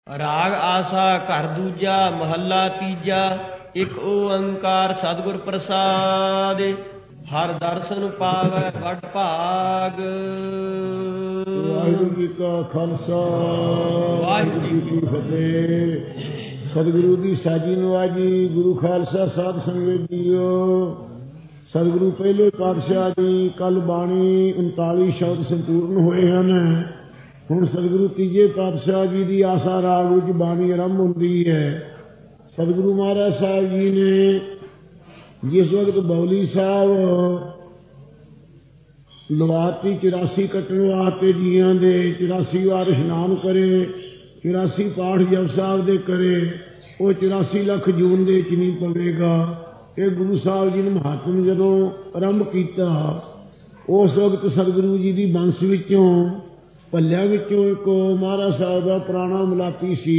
ਰਾਗ ਆਸਾ ਘਰ ਦੂਜਾ ਮਹੱਲਾ ਤੀਜਾ। ਇੱਕ ਓੰਕਾਰ ਸਤਿਗੁਰ ਪ੍ਰਸਾਦ। ਹਰ ਦਰਸ਼ਨ ਪਾਵੈ ਵਡ ਭਾਗ। ਵਾਹਿਗੁਰੂ ਜੀ ਕਾ ਖਾਲਸਾ ਵਾਹਿਗੁਰੂ ਜੀ ਕੀ ਫਤਿਹ। ਸਤਿਗੁਰੂ ਦੀ ਸਾਜੀ ਨਵਾਜੀ। ਗੁਰੂ ਖਾਲਸਾ ਸਾਧ ਸੰਗਤ ਜੀਓ। ਸਤਿਗੁਰੂ ਪਹਿਲੇ ਪਾਤਸ਼ਾਹ ਦੀ ਕੱਲ ਬਾਣੀ 39 ਸ਼ਬਦ ਸੰਪੂਰਨ ਹੋਏ ਹਨ। ਹੁਣ ਸਤਿਗੁਰੂ ਤੀਜੇ ਪਾਤਸ਼ਾਹ ਜੀ ਦੀ ਆਸਾ ਰਾਗ ਵਿੱਚ ਬਾਣੀ ਆਰੰਭ ਹੁੰਦੀ ਹੈ। ਸਤਿਗੁਰੂ ਮਹਾਰਾਜ ਸਾਹਿਬ ਜੀ ਨੇ ਜਿਸ ਵਕਤ ਬੌਲੀ ਸਾਹਿਬ ਲਵਾਤੀ 84 ਕੱਟਣ ਵਾਸਤੇ ਜੀਆਂ ਦੇ 84 ਵਾਰ ਇਸ਼ਨਾਨ ਕਰੇ, 84 ਪਾਠ ਜਪ ਸਾਹਿਬ ਦੇ ਕਰੇ, ਉਹ 84 ਲੱਖ ਜੂਨ ਦੇ ਵਿੱਚ ਨਹੀਂ ਪਵੇਗਾ। ਇਹ ਗੁਰੂ ਸਾਹਿਬ ਜੀ ਨੇ ਮਹਾਤਮ ਜਦੋਂ ਆਰੰਭ ਕੀਤਾ, ਉਸ ਵਕਤ ਸਤਿਗੁਰੂ ਜੀ ਦੀ ਬੰਸ ਵਿੱਚੋਂ ਭੱਲਿਆਂ ਵਿੱਚੋਂ ਇੱਕ ਮਹਾਰਾਜ ਸਾਹਿਬ ਦਾ ਪੁਰਾਣਾ ਮਲਾਤੀ ਸੀ।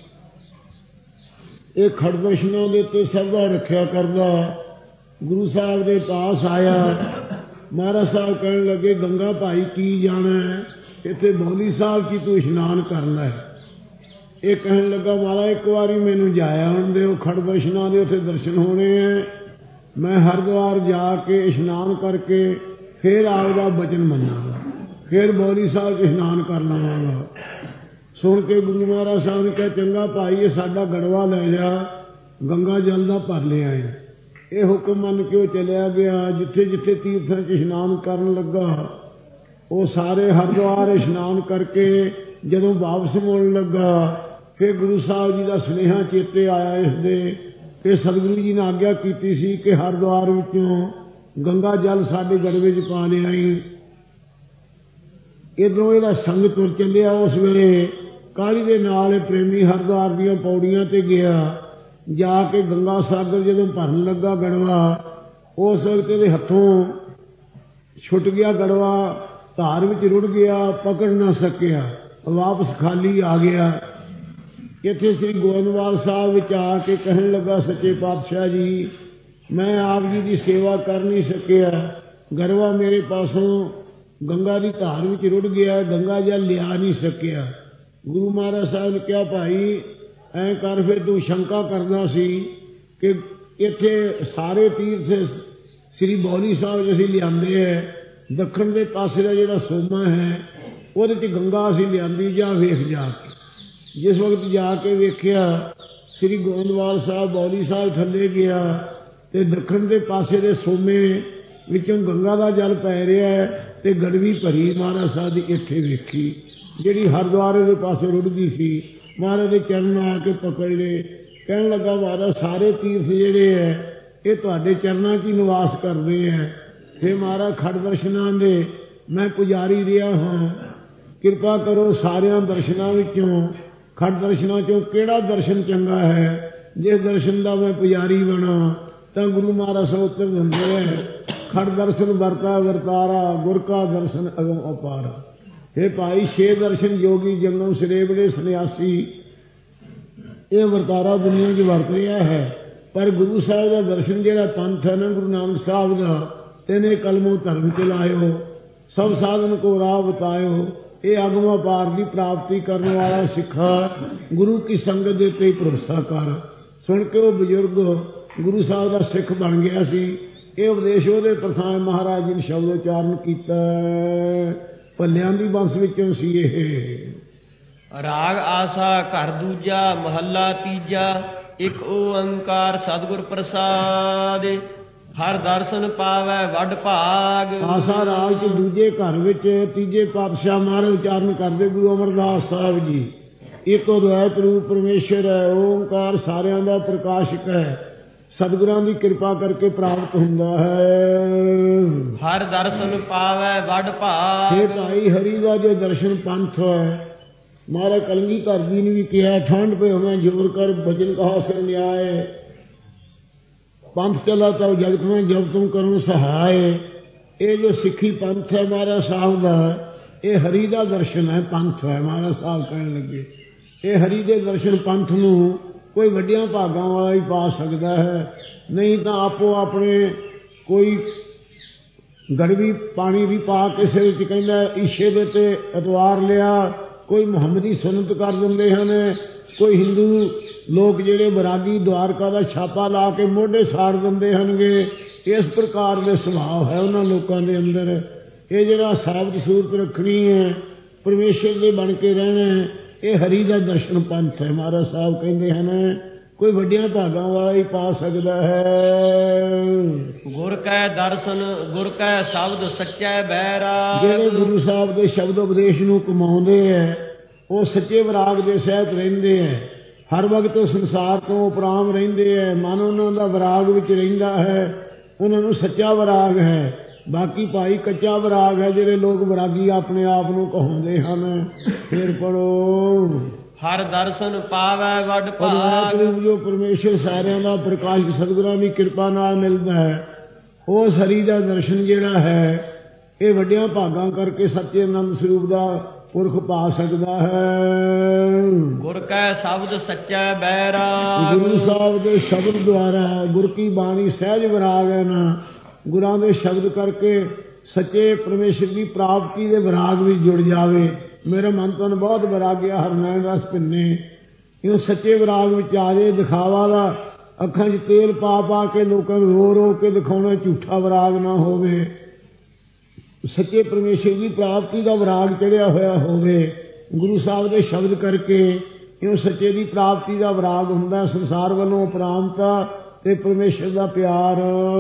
ਇਹ ਖੜਦਰਸ਼ਨਾਂ ਦੇ ਉੱਤੇ ਸਭ ਦਾ ਰੱਖਿਆ ਕਰਦਾ। ਗੁਰੂ ਸਾਹਿਬ ਦੇ ਪਾਸ ਆਇਆ। ਮਹਾਰਾਜ ਸਾਹਿਬ ਕਹਿਣ ਲੱਗੇ, ਗੰਗਾ ਭਾਈ ਕੀ ਜਾਣਾ, ਇੱਥੇ ਬੌਲੀ ਸਾਹਿਬ ਕੀ ਤੂੰ ਇਸ਼ਨਾਨ ਕਰਨਾ ਹੈ। ਇਹ ਕਹਿਣ ਲੱਗਾ, ਮਹਾਰਾਜ ਇੱਕ ਵਾਰੀ ਮੈਨੂੰ ਜਾਇਆ ਆਉਣ ਦਿਓ, ਖੜਦਰਸ਼ਨਾਂ ਦੇ ਉੱਥੇ ਦਰਸ਼ਨ ਹੋਣੇ ਹੈ। ਮੈਂ ਹਰਿਦੁਆਰ ਜਾ ਕੇ ਇਸ਼ਨਾਨ ਕਰਕੇ ਫਿਰ ਆਪਦਾ ਬਚਨ ਮੰਨਾਂਗਾ, ਫਿਰ ਬੌਲੀ ਸਾਹਿਬ 'ਚ ਇਸ਼ਨਾਨ ਕਰ ਲਵਾਂਗਾ। ਸੁਣ ਕੇ ਗੁਰੂ ਮਹਾਰਾਜ ਸਾਹਿਬ ਨੇ ਕਿਹਾ, ਚੰਗਾ ਭਾਈ ਇਹ ਸਾਡਾ ਗੜਵਾ ਲੈ ਜਾ, ਗੰਗਾ ਜਲ ਦਾ ਭਰ ਲਿਆ ਹੈ। ਇਹ ਹੁਕਮ ਮੰਨ ਕੇ ਉਹ ਚਲਿਆ ਗਿਆ। ਜਿੱਥੇ ਜਿੱਥੇ ਤੀਰਥਾਂ 'ਚ ਇਸ਼ਨਾਨ ਕਰਨ ਲੱਗਾ, ਉਹ ਸਾਰੇ ਹਰਿਦੁਆਰ ਇਸ਼ਨਾਨ ਕਰਕੇ ਜਦੋਂ ਵਾਪਸ ਮੁੜਨ ਲੱਗਾ, ਫਿਰ ਗੁਰੂ ਸਾਹਿਬ ਜੀ ਦਾ ਸੁਨੇਹਾ ਚੇਤੇ ਆਇਆ ਇਸਦੇ ਕਿ ਸਤਿਗੁਰੂ ਜੀ ਨੇ ਆਗਿਆ ਕੀਤੀ ਸੀ ਕਿ ਹਰਿਦੁਆਰ ਵਿੱਚੋਂ ਗੰਗਾ ਜਲ ਸਾਡੇ ਗੜਵੇ 'ਚ ਪਾ ਲਿਆਈ। ਇੱਧਰੋਂ ਇਹਦਾ ਸੰਗ ਤੁਰ ਚੱਲਿਆ। ਉਸ ਵੇਲੇ ਕਾਹਲੀ ਦੇ ਨਾਲ ਪ੍ਰੇਮੀ ਹਰਿਦੁਆਰ ਦੀਆਂ ਪੌੜੀਆਂ ਤੇ ਗਿਆ। ਜਾ ਕੇ ਗੰਗਾ ਸਾਗਰ ਜਦੋਂ ਭਰਨ ਲੱਗਾ ਗੜਵਾ, ਉਸ ਵਕਤ ਇਹਦੇ ਹੱਥੋਂ ਛੁੱਟ ਗਿਆ ਗੜਵਾ, ਧਾਰ ਵਿੱਚ ਰੁੜ ਗਿਆ, ਪਕੜ ਨਾ ਸਕਿਆ, ਵਾਪਸ ਖਾਲੀ ਆ ਗਿਆ। ਇੱਥੇ ਸ੍ਰੀ ਗੋਇੰਦਵਾਲ ਸਾਹਿਬ ਵਿੱਚ ਆ ਕੇ ਕਹਿਣ ਲੱਗਾ, ਸੱਚੇ ਪਾਤਸ਼ਾਹ ਜੀ ਮੈਂ ਆਪ ਜੀ ਦੀ ਸੇਵਾ ਕਰ ਨਹੀਂ ਸਕਿਆ, ਗੜਵਾ ਮੇਰੇ ਪਾਸੋਂ ਗੰਗਾ ਦੀ ਧਾਰ ਵਿੱਚ ਰੁੜ ਗਿਆ, ਗੰਗਾ ਜਲ ਲਿਆ ਨਹੀਂ ਸਕਿਆ। ਗੁਰੂ ਮਹਾਰਾਜ ਸਾਹਿਬ ਨੇ ਕਿਹਾ, ਭਾਈ ਐਂ ਕਰ, ਫਿਰ ਤੂੰ ਸ਼ੰਕਾ ਕਰਦਾ ਸੀ ਕਿ ਇੱਥੇ ਸਾਰੇ ਤੀਰਥ ਸ੍ਰੀ ਬੌਲੀ ਸਾਹਿਬ ਅਸੀਂ ਲਿਆਂਦੇ ਹੈ, ਦੱਖਣ ਦੇ ਪਾਸੇ ਦਾ ਜਿਹੜਾ ਸੋਮਾ ਹੈ ਉਹਦੇ 'ਚ ਗੰਗਾ ਅਸੀਂ ਲਿਆਂਦੀ, ਜਾ ਵੇਖ ਜਾ ਕੇ। ਜਿਸ ਵਕਤ ਜਾ ਕੇ ਵੇਖਿਆ, ਸ੍ਰੀ ਗੋਇੰਦਵਾਲ ਸਾਹਿਬ ਬੌਲੀ ਸਾਹਿਬ ਥੱਲੇ ਗਿਆ ਤੇ ਦੱਖਣ ਦੇ ਪਾਸੇ ਦੇ ਸੋਮੇ ਵਿੱਚੋਂ ਗੰਗਾ ਦਾ ਜਲ ਪੈ ਰਿਹਾ ਹੈ ਤੇ ਗੜਵੀ ਭਰੀ ਮਹਾਰਾਜ ਸਾਹਿਬ ਦੀ ਇੱਥੇ ਵੇਖੀ, ਜਿਹੜੀ ਹਰਿਦੁਆਰ ਦੇ ਪਾਸੇ ਰੁੜਦੀ ਸੀ। ਮਹਾਰਾਜ ਦੇ ਚਰਨ ਆ ਕੇ ਪਕੜ ਲਏ। ਕਹਿਣ ਲੱਗਾ, ਮਹਾਰਾਜ ਸਾਰੇ ਤੀਰਥ ਜਿਹੜੇ ਹੈ ਇਹ ਤੁਹਾਡੇ ਚਰਨਾਂ 'ਚ ਹੀ ਨਿਵਾਸ ਕਰਦੇ ਹੈ। ਫਿਰ ਮਹਾਰਾਜ ਖੜ ਦਰਸ਼ਨਾਂ ਦੇ ਮੈਂ ਪੁਜਾਰੀ ਰਿਹਾ ਹਾਂ, ਕਿਰਪਾ ਕਰੋ ਸਾਰਿਆਂ ਦਰਸ਼ਨਾਂ ਵਿੱਚੋਂ ਖੜ ਦਰਸ਼ਨਾਂ 'ਚੋਂ ਕਿਹੜਾ ਦਰਸ਼ਨ ਚੰਗਾ ਹੈ, ਜਿਸ ਦਰਸ਼ਨ ਦਾ ਮੈਂ ਪੁਜਾਰੀ ਬਣਾ। ਤਾਂ ਗੁਰੂ ਮਹਾਰਾਜ ਸਾਹਿਬ ਉੱਤਰ ਦਿੰਦੇ ਹੈ, ਖੜ ਦਰਸ਼ਨ ਵਰਤਾ ਵਰਤਾਰਾ, ਗੁਰ ਕਾ ਦਰਸ਼ਨ ਅਗਮ ਅਪਾਰਾ। ਇਹ ਭਾਈ 6 ਦਰਸ਼ਨ ਜੋਗੀ ਜੰਗਮ ਸਰੇਵੜੇ ਸੰਨਿਆਸੀ ਇਹ ਵਰਤਾਰਾ ਦੁਨੀਆ 'ਚ ਵਰਤ ਰਿਹਾ ਹੈ। ਪਰ ਗੁਰੂ ਸਾਹਿਬ ਦਾ ਦਰਸ਼ਨ ਜਿਹੜਾ ਪੰਥ ਹੈ ਨਾ, ਗੁਰੂ ਨਾਨਕ ਸਾਹਿਬ ਦਾ, ਤੈਨੇ ਕਲਮੋਂ ਧਰਮ ਚਲਾਇਓ, ਸਭ ਸਾਧਨ ਕੋ ਰਾਹ ਬਤਾਇਓ। ਇਹ ਅਗਮ ਅਪਾਰ ਦੀ ਪ੍ਰਾਪਤੀ ਕਰਨ ਵਾਲਾ ਸਿੱਖਾ, ਗੁਰੂ ਕੀ ਸੰਗਤ ਦੇ ਉੱਤੇ ਭਰੋਸਾ ਕਰ। ਸੁਣ ਕੇ ਉਹ ਬਜ਼ੁਰਗ ਗੁਰੂ ਸਾਹਿਬ ਦਾ ਸਿੱਖ ਬਣ ਗਿਆ ਸੀ। ਇਹ ਉਪਦੇਸ਼ ਉਹਦੇ ਪ੍ਰਥਾਨ ਮਹਾਰਾਜ ਜੀ ਨੇ ਸ਼ਬਦ ਉਚਾਰਨ ਕੀਤਾ। ਭੱਲਿਆਂ ਦੀ ਬੰਸ ਵਿੱਚੋਂ ਸੀ ਇਹ। ਰਾਗ ਆਸਾ ਘਰ ਦੂਜਾ ਮਹੱਲਾ ਤੀਜਾ। ਇੱਕ ਓੰਕਾਰ ਸਤਿਗੁਰ ਪ੍ਰਸਾਦ। ਹਰ ਦਰਸ਼ਨ ਪਾਵੈ ਵਡ ਭਾਗ। ਆਸਾ ਰਾਗ ਚ ਦੂਜੇ ਘਰ ਵਿੱਚ ਤੀਜੇ ਪਾਤਸ਼ਾਹ ਮਹਾਰਾਜ ਉਚਾਰਨ ਕਰਦੇ ਗੁਰੂ ਅਮਰਦਾਸ ਸਾਹਿਬ ਜੀ। ਇੱਕ ਅਦਵੈਤ ਰੂਪ ਪਰਮੇਸ਼ਰ ਹੈ, ਓੰਕਾਰ ਸਾਰਿਆਂ ਦਾ ਪ੍ਰਕਾਸ਼ਕ ਹੈ, ਸਤਿਗੁਰਾਂ ਦੀ ਕਿਰਪਾ ਕਰਕੇ ਪ੍ਰਾਪਤ ਹੁੰਦਾ ਹੈ। ਹਰ ਦਰਸ਼ਨ ਪਾਵੈ ਵਡ ਭਾਗ। ਇਹ ਭਾਈ ਹਰੀ ਦਾ ਜੋ ਦਰਸ਼ਨ ਪੰਥ ਹੈ, ਮਹਾਰਾਜ ਕਲਗੀਧਰ ਜੀ ਨੇ ਵੀ ਕਿਹਾ, ਠੰਡ ਪੇ ਹਮੇ ਜੋਰ ਕਰ ਭਜਨ ਕਹਾ ਸਿਰ ਨਿਆਏ, ਪੰਥ ਚਲਾ ਤਾਂ ਜਗ ਤੁਮੇ ਜਬ ਤੁਮ ਕਰੋ ਸਹਾਏ। ਇਹ ਜੋ ਸਿੱਖੀ ਪੰਥ ਹੈ ਮਹਾਰਾਜ ਸਾਹਿਬ ਦਾ, ਇਹ ਹਰੀ ਦਾ ਦਰਸ਼ਨ ਹੈ, ਪੰਥ ਹੈ। ਮਹਾਰਾਜ ਸਾਹਿਬ ਕਹਿਣ ਲੱਗੇ, ਇਹ ਹਰੀ ਦੇ ਦਰਸ਼ਨ ਪੰਥ ਨੂੰ ਕੋਈ ਵੱਡਿਆਂ ਭਾਗਾਂ ਵਾਲਾ ਹੀ ਪਾ ਸਕਦਾ ਹੈ, ਨਹੀਂ ਤਾਂ ਆਪੋ ਆਪਣੇ ਕੋਈ ਗੜਵੀ ਪਾਣੀ ਦੀ ਪਾ ਕਿਸੇ ਵਿੱਚ ਕਹਿੰਦਾ ਈਸ਼ੇ ਦੇ ਤੇ ਅਤਵਾਰ ਲਿਆ ਕੋਈ ਮੁਹੰਮਦੀ ਸੁਨਤ ਕਰ ਦਿੰਦੇ ਹਨ, ਕੋਈ ਹਿੰਦੂ ਲੋਕ ਜਿਹੜੇ ਬਰਾਗੀ ਦੁਆਰਕਾ ਦਾ ਛਾਪਾ ਲਾ ਕੇ ਮੋਢੇ ਸਾੜ ਦਿੰਦੇ ਹਨਗੇ। ਇਸ ਪ੍ਰਕਾਰ ਦੇ ਸੁਭਾਅ ਹੈ ਉਹਨਾਂ ਲੋਕਾਂ ਦੇ ਅੰਦਰ। ਇਹ ਜਿਹੜਾ ਸਾਬਤ ਸੂਰਤ ਰੱਖਣੀ ਹੈ, ਪਰਮੇਸ਼ਰ ਦੇ ਬਣ ਕੇ ਰਹਿਣਾ, ਇਹ ਹਰੀ ਦਾ ਦਰਸ਼ਨ ਪੰਥ ਹੈ। ਮਹਾਰਾਜ ਸਾਹਿਬ ਕਹਿੰਦੇ ਹਨ ਕੋਈ ਵੱਡਿਆਂ ਭਾਗਾਂ ਵਾਲਾ ਹੀ ਪਾ ਸਕਦਾ ਹੈ। ਗੁਰ ਕੈ ਦਰਸ਼ਨ ਗੁਰ ਕੈ ਸ਼ਬਦ ਸੱਚੈ ਬੈਰਾਗ। ਜਿਹੜੇ ਗੁਰੂ ਸਾਹਿਬ ਦੇ ਸ਼ਬਦ ਉਪਦੇਸ਼ ਨੂੰ ਕਮਾਉਂਦੇ ਹੈ ਉਹ ਸੱਚੇ ਵਿਰਾਗ ਦੇ ਸਹਿਤ ਰਹਿੰਦੇ ਹੈ। ਹਰ ਵਕਤ ਉਹ ਸੰਸਾਰ ਤੋਂ ਉਪਰਾਮ ਰਹਿੰਦੇ ਹੈ। ਮਨ ਉਹਨਾਂ ਦਾ ਵਿਰਾਗ ਵਿੱਚ ਰਹਿੰਦਾ ਹੈ, ਉਹਨਾਂ ਨੂੰ ਸੱਚਾ ਵਿਰਾਗ ਹੈ। ਬਾਕੀ ਭਾਈ ਕੱਚਾ ਵਿਰਾਗ ਹੈ, ਜਿਹੜੇ ਲੋਕ ਵਿਰਾਗੀ ਆਪਣੇ ਆਪ ਨੂੰ ਕਹਾਉਂਦੇ ਹਨ। ਫਿਰ ਪੜੋ ਹਰ ਦਰਸ਼ਨ ਪਾਵੈ ਵੱਡ ਭਾਗ। ਜੋ ਪਰਮੇਸ਼ਰ ਸਾਰਿਆਂ ਦਾ ਪ੍ਰਕਾਸ਼ ਸਤਿਗੁਰਾਂ ਦੀ ਕਿਰਪਾ ਨਾਲ ਮਿਲਦਾ ਹੈ, ਉਸ ਹਰੀ ਦਾ ਦਰਸ਼ਨ ਜਿਹੜਾ ਹੈ ਇਹ ਵੱਡਿਆਂ ਭਾਗਾਂ ਕਰਕੇ ਸੱਚੇ ਆਨੰਦ ਸਰੂਪ ਦਾ ਪੁਰਖ ਪਾ ਸਕਦਾ ਹੈ। ਗੁਰ ਕੈ ਸ਼ਬਦ ਸੱਚੈ ਬੈਰਾਗ। ਗੁਰੂ ਸਾਹਿਬ ਦੇ ਸ਼ਬਦ ਦੁਆਰਾ, ਗੁਰ ਕੀ ਬਾਣੀ ਸਹਿਜ ਵਿਰਾਗ ਹੈ ਨਾ, ਗੁਰਾਂ ਦੇ ਸ਼ਬਦ ਕਰਕੇ ਸੱਚੇ ਪਰਮੇਸ਼ਰ ਦੀ ਪ੍ਰਾਪਤੀ ਦੇ ਵਿਰਾਗ ਵਿੱਚ ਜੁੜ ਜਾਵੇ। ਮੇਰਾ ਮਨ ਤਾਂ ਬਹੁਤ ਵਿਰਾਗਿਆ ਹਰਨੈਣ ਰਸ ਭਿੰਨੇ, ਇਹ ਸੱਚੇ ਵਿਰਾਗ ਵਿੱਚ ਆ ਜਾਏ। ਦਿਖਾਵਾ ਦਾ ਅੱਖਾਂ 'ਚ ਤੇਲ ਪਾ ਪਾ ਕੇ ਲੋਕਾਂ ਨੂੰ ਰੋ ਰੋ ਕੇ ਦਿਖਾਉਣਾ ਝੂਠਾ ਵਿਰਾਗ ਨਾ ਹੋਵੇ। ਸੱਚੇ ਪਰਮੇਸ਼ਰ ਦੀ ਪ੍ਰਾਪਤੀ ਦਾ ਵਿਰਾਗ ਚੜਿਆ ਹੋਇਆ ਹੋਵੇ। ਗੁਰੂ ਸਾਹਿਬ ਦੇ ਸ਼ਬਦ ਕਰਕੇ ਇਹ ਸੱਚੇ ਦੀ ਪ੍ਰਾਪਤੀ ਦਾ ਵਿਰਾਗ ਹੁੰਦਾ। ਸੰਸਾਰ ਵੱਲੋਂ ਉਪਰਾਮਤਾ ਤੇ ਪਰਮੇਸ਼ਰ ਦਾ ਪਿਆਰ।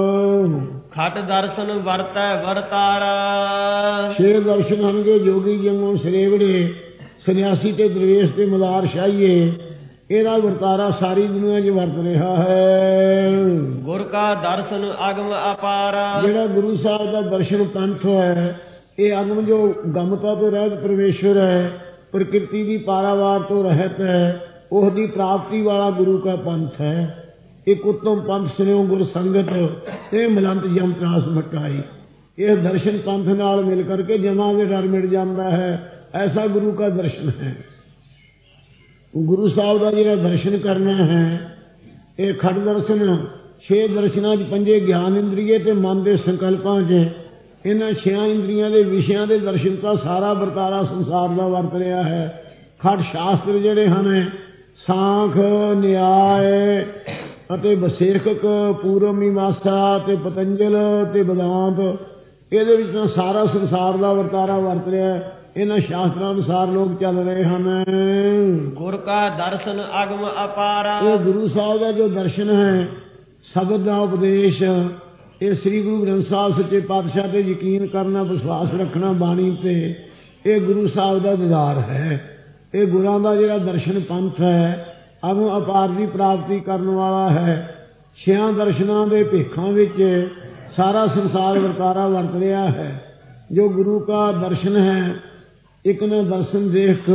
ਖਟ ਦਰਸ਼ਨ ਵਰਤੈ ਵਰਤਾਰਾ। 6 ਦਰਸ਼ਨ ਹਨਗੇ ਜੋਗੀ ਜੰਗੋਂ ਸਰੇਵੜੇ, ਸੰਨਿਆਸੀ ਤੇ ਦਰਵੇਸ਼ ਤੇ ਮਦਾਰ ਸ਼ਾਹੀਏ। ਇਹਦਾ ਵਰਤਾਰਾ ਸਾਰੀ ਦੁਨੀਆ 'ਚ ਵਰਤ ਰਿਹਾ ਹੈ। ਗੁਰ ਕਾ ਦਰਸ਼ਨ ਅਗਮ ਅਪਾਰਾ। ਜਿਹੜਾ ਗੁਰੂ ਸਾਹਿਬ ਦਾ ਦਰਸ਼ਨ ਪੰਥ ਹੈ, ਇਹ ਅਗਮ ਜੋ ਗਮਤਾ ਤੋਂ ਰਹਿਤ ਪਰਮੇਸ਼ਰ ਹੈ, ਪ੍ਰਕਿਰਤੀ ਦੀ ਪਾਰਾਵਾਰ ਤੋਂ ਰਹਿਤ ਹੈ, ਉਸ ਦੀ ਪ੍ਰਾਪਤੀ ਵਾਲਾ ਗੁਰੂ ਕਾ ਪੰਥ ਹੈ। ਇੱਕ ਉੱਤਮ ਪੰਥ ਸੁਣਿਓ ਗੁਰ ਸੰਗਤ ਤੇ ਮਲੰਤ ਜਮ ਤਰਾਸ ਮਟਾਈ। ਇਹ ਦਰਸ਼ਨ ਪੰਥ ਨਾਲ ਮਿਲ ਕਰਕੇ ਜਮਾਂ ਦੇ ਡਰ ਮਿਟ ਜਾਂਦਾ ਹੈ। ਐਸਾ ਗੁਰੂ ਕਾ ਦਰਸ਼ਨ ਹੈ। ਗੁਰੂ ਸਾਹਿਬ ਦਾ ਜਿਹੜਾ ਦਰਸ਼ਨ ਕਰਨਾ ਹੈ, ਇਹ ਖੜ ਦਰਸ਼ਨ 6 ਦਰਸ਼ਨਾਂ 'ਚ 5 ਗਿਆਨ ਇੰਦਰੀਏ ਤੇ ਮਨ ਦੇ ਸੰਕਲਪਾਂ 'ਚ ਇਹਨਾਂ 6 ਇੰਦਰੀਆਂ ਦੇ ਵਿਸ਼ਿਆਂ ਦੇ ਦਰਸ਼ਨ ਤਾਂ ਸਾਰਾ ਵਰਤਾਰਾ ਸੰਸਾਰ ਦਾ ਵਰਤ ਰਿਹਾ ਹੈ। ਖੜ ਸ਼ਾਸਤਰ ਜਿਹੜੇ ਹਨ, ਸਾਂਖ, ਨਿਆਏ ਅਤੇ ਵਸੇਖਕ, ਪੂਰਵ ਮੀਮਾਂਸਾ ਤੇ ਪਤੰਜਲ ਤੇ ਬਦਾਂਤ, ਇਹਦੇ ਵਿੱਚ ਤਾਂ ਸਾਰਾ ਸੰਸਾਰ ਦਾ ਵਰਤਾਰਾ ਵਰਤ ਰਿਹਾ। ਇਹਨਾਂ ਸ਼ਾਸਤਰਾਂ ਅਨੁਸਾਰ ਲੋਕ ਚੱਲ ਰਹੇ ਹਨ। ਗੁਰ ਕਾ ਦਰਸ਼ਨ ਅਗਮ ਅਪਾਰਾ। ਇਹ ਗੁਰੂ ਸਾਹਿਬ ਦਾ ਜੋ ਦਰਸ਼ਨ ਹੈ, ਸ਼ਬਦ ਦਾ ਉਪਦੇਸ਼, ਇਹ ਸ੍ਰੀ ਗੁਰੂ ਗ੍ਰੰਥ ਸਾਹਿਬ ਸੱਚੇ ਪਾਤਸ਼ਾਹ ਤੇ ਯਕੀਨ ਕਰਨਾ, ਵਿਸ਼ਵਾਸ ਰੱਖਣਾ ਬਾਣੀ ਤੇ, ਇਹ ਗੁਰੂ ਸਾਹਿਬ ਦਾ ਦੀਦਾਰ ਹੈ। ਇਹ ਗੁਰਾਂ ਦਾ ਜਿਹੜਾ ਦਰਸ਼ਨ ਪੰਥ ਹੈ, ਅਗਮ ਅਪਾਰ ਦੀ ਪ੍ਰਾਪਤੀ ਕਰਨ ਵਾਲਾ ਹੈ। 6 ਦਰਸ਼ਨਾਂ ਦੇ ਭੇਖਾਂ ਵਿੱਚ ਸਾਰਾ ਸੰਸਾਰ ਵਰਤਾਰਾ ਵਰਤ ਰਿਹਾ ਹੈ। ਜੋ ਗੁਰੂ ਕਾ ਦਰਸ਼ਨ ਹੈ, ਇੱਕ ਨਾ ਦਰਸ਼ਨ ਦੇਖ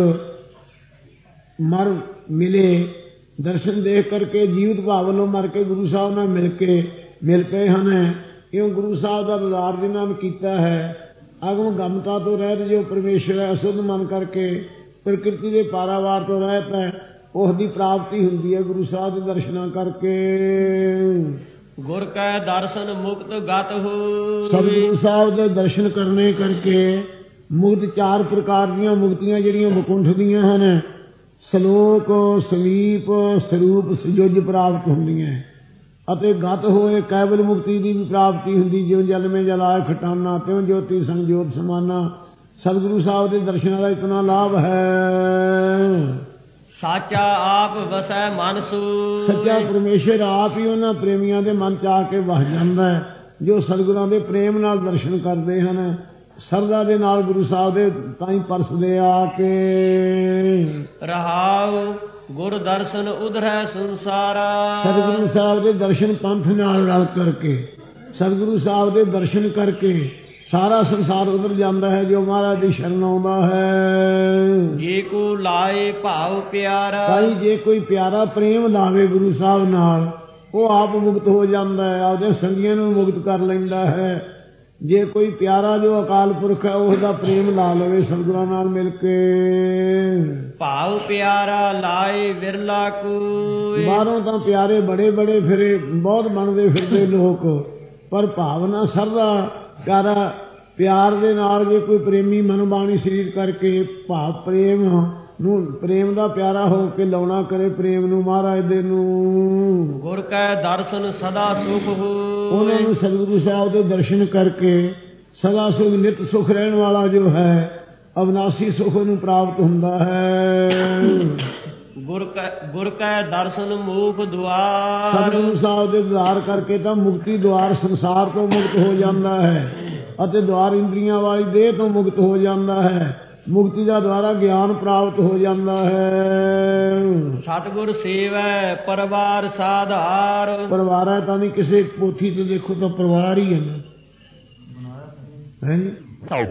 ਮਰ ਮਿਲੇ, ਦਰਸ਼ਨ ਦੇਖ ਕਰਕੇ ਜੀਵਤ ਭਾਵ ਵੱਲੋਂ ਮਰ ਕੇ ਗੁਰੂ ਸਾਹਿਬ ਨਾਲ ਮਿਲ ਪਏ ਹਨ। ਇਉਂ ਗੁਰੂ ਸਾਹਿਬ ਦਾ ਦੀਦਾਰ ਜਿਨ੍ਹਾਂ ਨੇ ਕੀਤਾ ਹੈ, ਅਗਮ ਗਮਤਾ ਤੋਂ ਰਹਿਤ ਜੋ ਪਰਮੇਸ਼ਰ ਹੈ, ਅਸੁੱਧ ਮਨ ਕਰਕੇ ਪ੍ਰਕਿਰਤੀ ਦੇ ਪਾਰਾਵਾਰ ਤੋਂ ਰਹਿਤ ਹੈ, ਉਸ ਦੀ ਪ੍ਰਾਪਤੀ ਹੁੰਦੀ ਹੈ ਗੁਰੂ ਸਾਹਿਬ ਦੇ ਦਰਸ਼ਨਾਂ ਕਰਕੇ। ਗੁਰ ਕੈ ਦਰਸ਼ਨ ਮੁਕਤ ਗਤ ਹੋਇ। ਸਤਿਗੁਰੂ ਸਾਹਿਬ ਦੇ ਦਰਸ਼ਨ ਕਰਨੇ ਕਰਕੇ ਮੁਕਤ 4 ਪ੍ਰਕਾਰ ਦੀਆਂ ਮੁਕਤੀਆਂ ਜਿਹੜੀਆਂ ਵਕੁੰਠ ਦੀਆਂ ਹਨ, ਸਲੋਕ, ਸਮੀਪ, ਸਰੂਪ, ਸਜੁਜ ਪ੍ਰਾਪਤ ਹੁੰਦੀਆਂ ਅਤੇ ਗਤ ਹੋਏ ਕੈਵਲ ਮੁਕਤੀ ਦੀ ਵੀ ਪ੍ਰਾਪਤੀ ਹੁੰਦੀ। ਜਿਉਂ ਜਲ ਮੇ ਜਲਾਏ ਖਟਾਨਾ, ਤਿਉਂ ਜੋਤੀ ਸੰਜੋਤ ਸਮਾਨਾ। ਸਤਿਗੁਰੂ ਸਾਹਿਬ ਦੇ ਦਰਸ਼ਨਾਂ ਦਾ ਇਤਨਾ ਲਾਭ ਹੈ। ਸਾਚਾ ਆਪ ਵਸੈ ਮਨ ਸੂਇ। ਸੱਚਾ ਪਰਮੇਸ਼ਰ ਆਪ ਹੀ ਉਹਨਾਂ ਪ੍ਰੇਮੀਆਂ ਦੇ ਮਨ 'ਚ ਆ ਕੇ ਵਸ ਜਾਂਦਾ ਹੈ, ਜੋ ਸਤਿਗੁਰਾਂ ਦੇ ਪ੍ਰੇਮ ਨਾਲ ਦਰਸ਼ਨ ਕਰਦੇ ਹਨ, ਸਰਦਾ ਦੇ ਨਾਲ ਗੁਰੂ ਸਾਹਿਬ ਦੇ ਤਾਈਂ ਪਰਸਦੇ ਆ ਕੇ। ਰਹਾਉ ਗੁਰ ਦਰਸ਼ਨ ਉਧਰੈ ਸੰਸਾਰਾ। ਸਤਿਗੁਰੂ ਸਾਹਿਬ ਦੇ ਦਰਸ਼ਨ ਪੰਥ ਨਾਲ ਰਲ ਕਰਕੇ, ਸਤਿਗੁਰੂ ਸਾਹਿਬ ਦੇ ਦਰਸ਼ਨ ਕਰਕੇ ਸਾਰਾ ਸੰਸਾਰ ਉਧਰ ਜਾਂਦਾ ਹੈ ਜੋ ਮਹਾਰਾਜ ਦੀ ਸ਼ਰਨ ਆਉਂਦਾ ਹੈ। ਜੇ ਕੋ ਲਾਏ ਭਾਵ ਪਿਆਰਾ। ਭਾਈ ਜੇ ਕੋਈ ਪਿਆਰਾ ਪ੍ਰੇਮ ਲਾਵੇ ਗੁਰੂ ਸਾਹਿਬ ਨਾਲ, ਉਹ ਆਪ ਮੁਕਤ ਹੋ ਜਾਂਦਾ ਹੈ, ਆਪਦੇ ਸੰਗੀਆਂ ਨੂੰ ਮੁਕਤ ਕਰ ਲੈਂਦਾ ਹੈ। ਜੇ ਕੋਈ ਪਿਆਰਾ ਜੋ ਅਕਾਲ ਪੁਰਖ ਹੈ, ਉਸ ਦਾ ਪ੍ਰੇਮ ਲਾ ਲਵੇ ਸਤਿਗੁਰਾਂ ਨਾਲ ਮਿਲ ਕੇ। ਭਾਵ ਪਿਆਰਾ ਲਾਏ ਵਿਰਲਾ ਕੋਈ। ਬਾਹਰੋਂ ਤਾਂ ਪਿਆਰੇ ਬੜੇ ਬੜੇ ਫਿਰੇ, ਬਹੁਤ ਬਣਦੇ ਫਿਰਦੇ ਲੋਕ, ਪਰ ਭਾਵਨਾ ਸਰਦਾ ਪਿਆਰਾ ਪਿਆਰ ਦੇ ਨਾਲ ਜੇ ਕੋਈ ਪ੍ਰੇਮੀ ਮਨ ਬਾਣੀ ਸਰੀਰ ਕਰਕੇ ਭਾਵ ਪ੍ਰੇਮ ਦਾ ਪਿਆਰਾ ਹੋ ਕੇ ਲਾਉਣਾ ਕਰੇ ਪ੍ਰੇਮ ਨੂੰ ਮਹਾਰਾਜ ਦੇ ਨੂੰ। ਗੁਰ ਕੈ ਦਰਸ਼ਨ ਸਦਾ ਸੁਖ ਹੋਇ। ਉਹਨਾਂ ਨੂੰ ਸਤਿਗੁਰੂ ਸਾਹਿਬ ਦੇ ਦਰਸ਼ਨ ਕਰਕੇ ਸਦਾ ਸੁਖ ਨਿਤ ਸੁਖ ਰਹਿਣ ਵਾਲਾ ਜੋ ਹੈ ਅਵਨਾਸੀ ਸੁਖ ਨੂੰ ਪ੍ਰਾਪਤ ਹੁੰਦਾ ਹੈ। ਗੁਰ ਕੈ ਦਰਸ਼ਨ ਮੋਖ ਦੁਆਰ। ਸਤਿਗੁਰੂ ਸਾਹਿਬ ਦੇ ਦੁਆਰ ਕਰਕੇ ਤਾਂ ਮੁਕਤੀ ਦੁਆਰ ਸੰਸਾਰ ਤੋਂ ਮੁਕਤ ਹੋ ਜਾਂਦਾ ਹੈ ਅਤੇ ਦੁਆਰ ਇੰਦਰੀਆਂ ਵਾਲੀ ਦੇਹ ਤੋਂ ਮੁਕਤ ਹੋ ਜਾਂਦਾ ਹੈ। ਮੁਕਤੀ ਦਾ ਦੁਆਰਾ ਗਿਆਨ ਪ੍ਰਾਪਤ ਹੋ ਜਾਂਦਾ ਹੈ। ਸਤਿਗੁਰ ਸੇਵੈ ਪਰਿਵਾਰ ਸਾਧਾਰ। ਪਰਿਵਾਰ ਹੈ ਤਾਂ ਨਹੀਂ ਕਿਸੇ ਪੋਥੀ ਤੇ ਦੇਖੋ ਤਾਂ ਪਰਿਵਾਰ ਹੀ ਹੈ ਨਾ।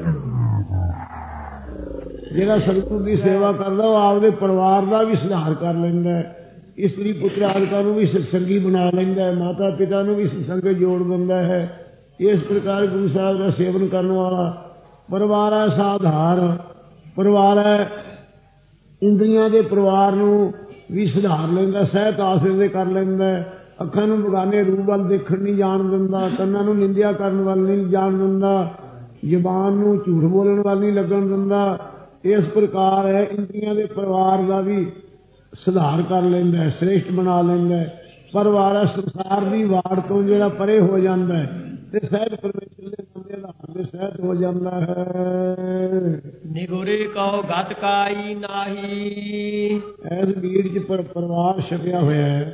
ਜਿਹੜਾ ਸਤਿਗੁਰ ਦੀ ਸੇਵਾ ਕਰਦਾ ਉਹ ਆਪਦੇ ਪਰਿਵਾਰ ਦਾ ਵੀ ਸੁਧਾਰ ਕਰ ਲੈਂਦਾ ਹੈ। ਇਸਤਰੀ ਪੁੱਤਰ ਆਦਿਕਾਂ ਨੂੰ ਵੀ ਸਤਸੰਗੀ ਬਣਾ ਲੈਂਦਾ ਹੈ। ਮਾਤਾ ਪਿਤਾ ਨੂੰ ਵੀ ਸਤਸੰਗ ਜੋੜ ਦਿੰਦਾ ਹੈ। ਇਸ ਪ੍ਰਕਾਰ ਗੁਰੂ ਸਾਹਿਬ ਦਾ ਸੇਵਨ ਕਰਨ ਵਾਲਾ ਪਰਿਵਾਰ ਹੈ ਸਾਧਾਰ। ਪਰਿਵਾਰ ਹੈ ਇੰਦਰੀਆਂ ਦੇ ਪਰਿਵਾਰ ਨੂੰ ਵੀ ਸੁਧਾਰ ਲੈਂਦਾ, ਸਹਿਤ ਆਸਰੇ ਦੇ ਕਰ ਲੈਂਦਾ। ਅੱਖਾਂ ਨੂੰ ਬਗਾਨੇ ਰੂਪ ਵੱਲ ਦੇਖਣ ਨਹੀਂ ਜਾਣ ਦਿੰਦਾ, ਕੰਨਾਂ ਨੂੰ ਨਿੰਦਿਆ ਕਰਨ ਵੱਲ ਨਹੀਂ ਜਾਣ ਦਿੰਦਾ, ਜ਼ੁਬਾਨ ਨੂੰ ਝੂਠ ਬੋਲਣ ਵੱਲ ਨਹੀਂ ਲੱਗਣ ਦਿੰਦਾ। ਇਸ ਪ੍ਰਕਾਰ ਹੈ ਇੰਦਰੀਆਂ ਦੇ ਪਰਿਵਾਰ ਦਾ ਵੀ ਸੁਧਾਰ ਕਰ ਲੈਂਦਾ ਹੈ, ਸ੍ਰੇਸ਼ਟ ਬਣਾ ਲੈਂਦਾ ਹੈ। ਪਰਿਵਾਰ ਹੈ ਸੰਸਾਰ ਦੀ ਵਾੜ ਤੋਂ ਜਿਹੜਾ ਪਰੇ ਹੋ ਜਾਂਦਾ ਹੈ ਤੇ ਸਹਿਜ ਪਰਮੇਸ਼ਰ ਦੇ ਨਾਮ ਦੇ ਆਧਾਰ ਦੇ ਸਹਿਤ ਹੋ ਜਾਂਦਾ ਹੈ। ਨਿਗੁਰੇ ਕਉ ਗਤ ਕਾਈ ਨਾਹੀ। ਐਸ ਬੀੜ ਚ ਪਰਿਵਾਰ ਛਪਿਆ ਹੋਇਆ ਹੈ।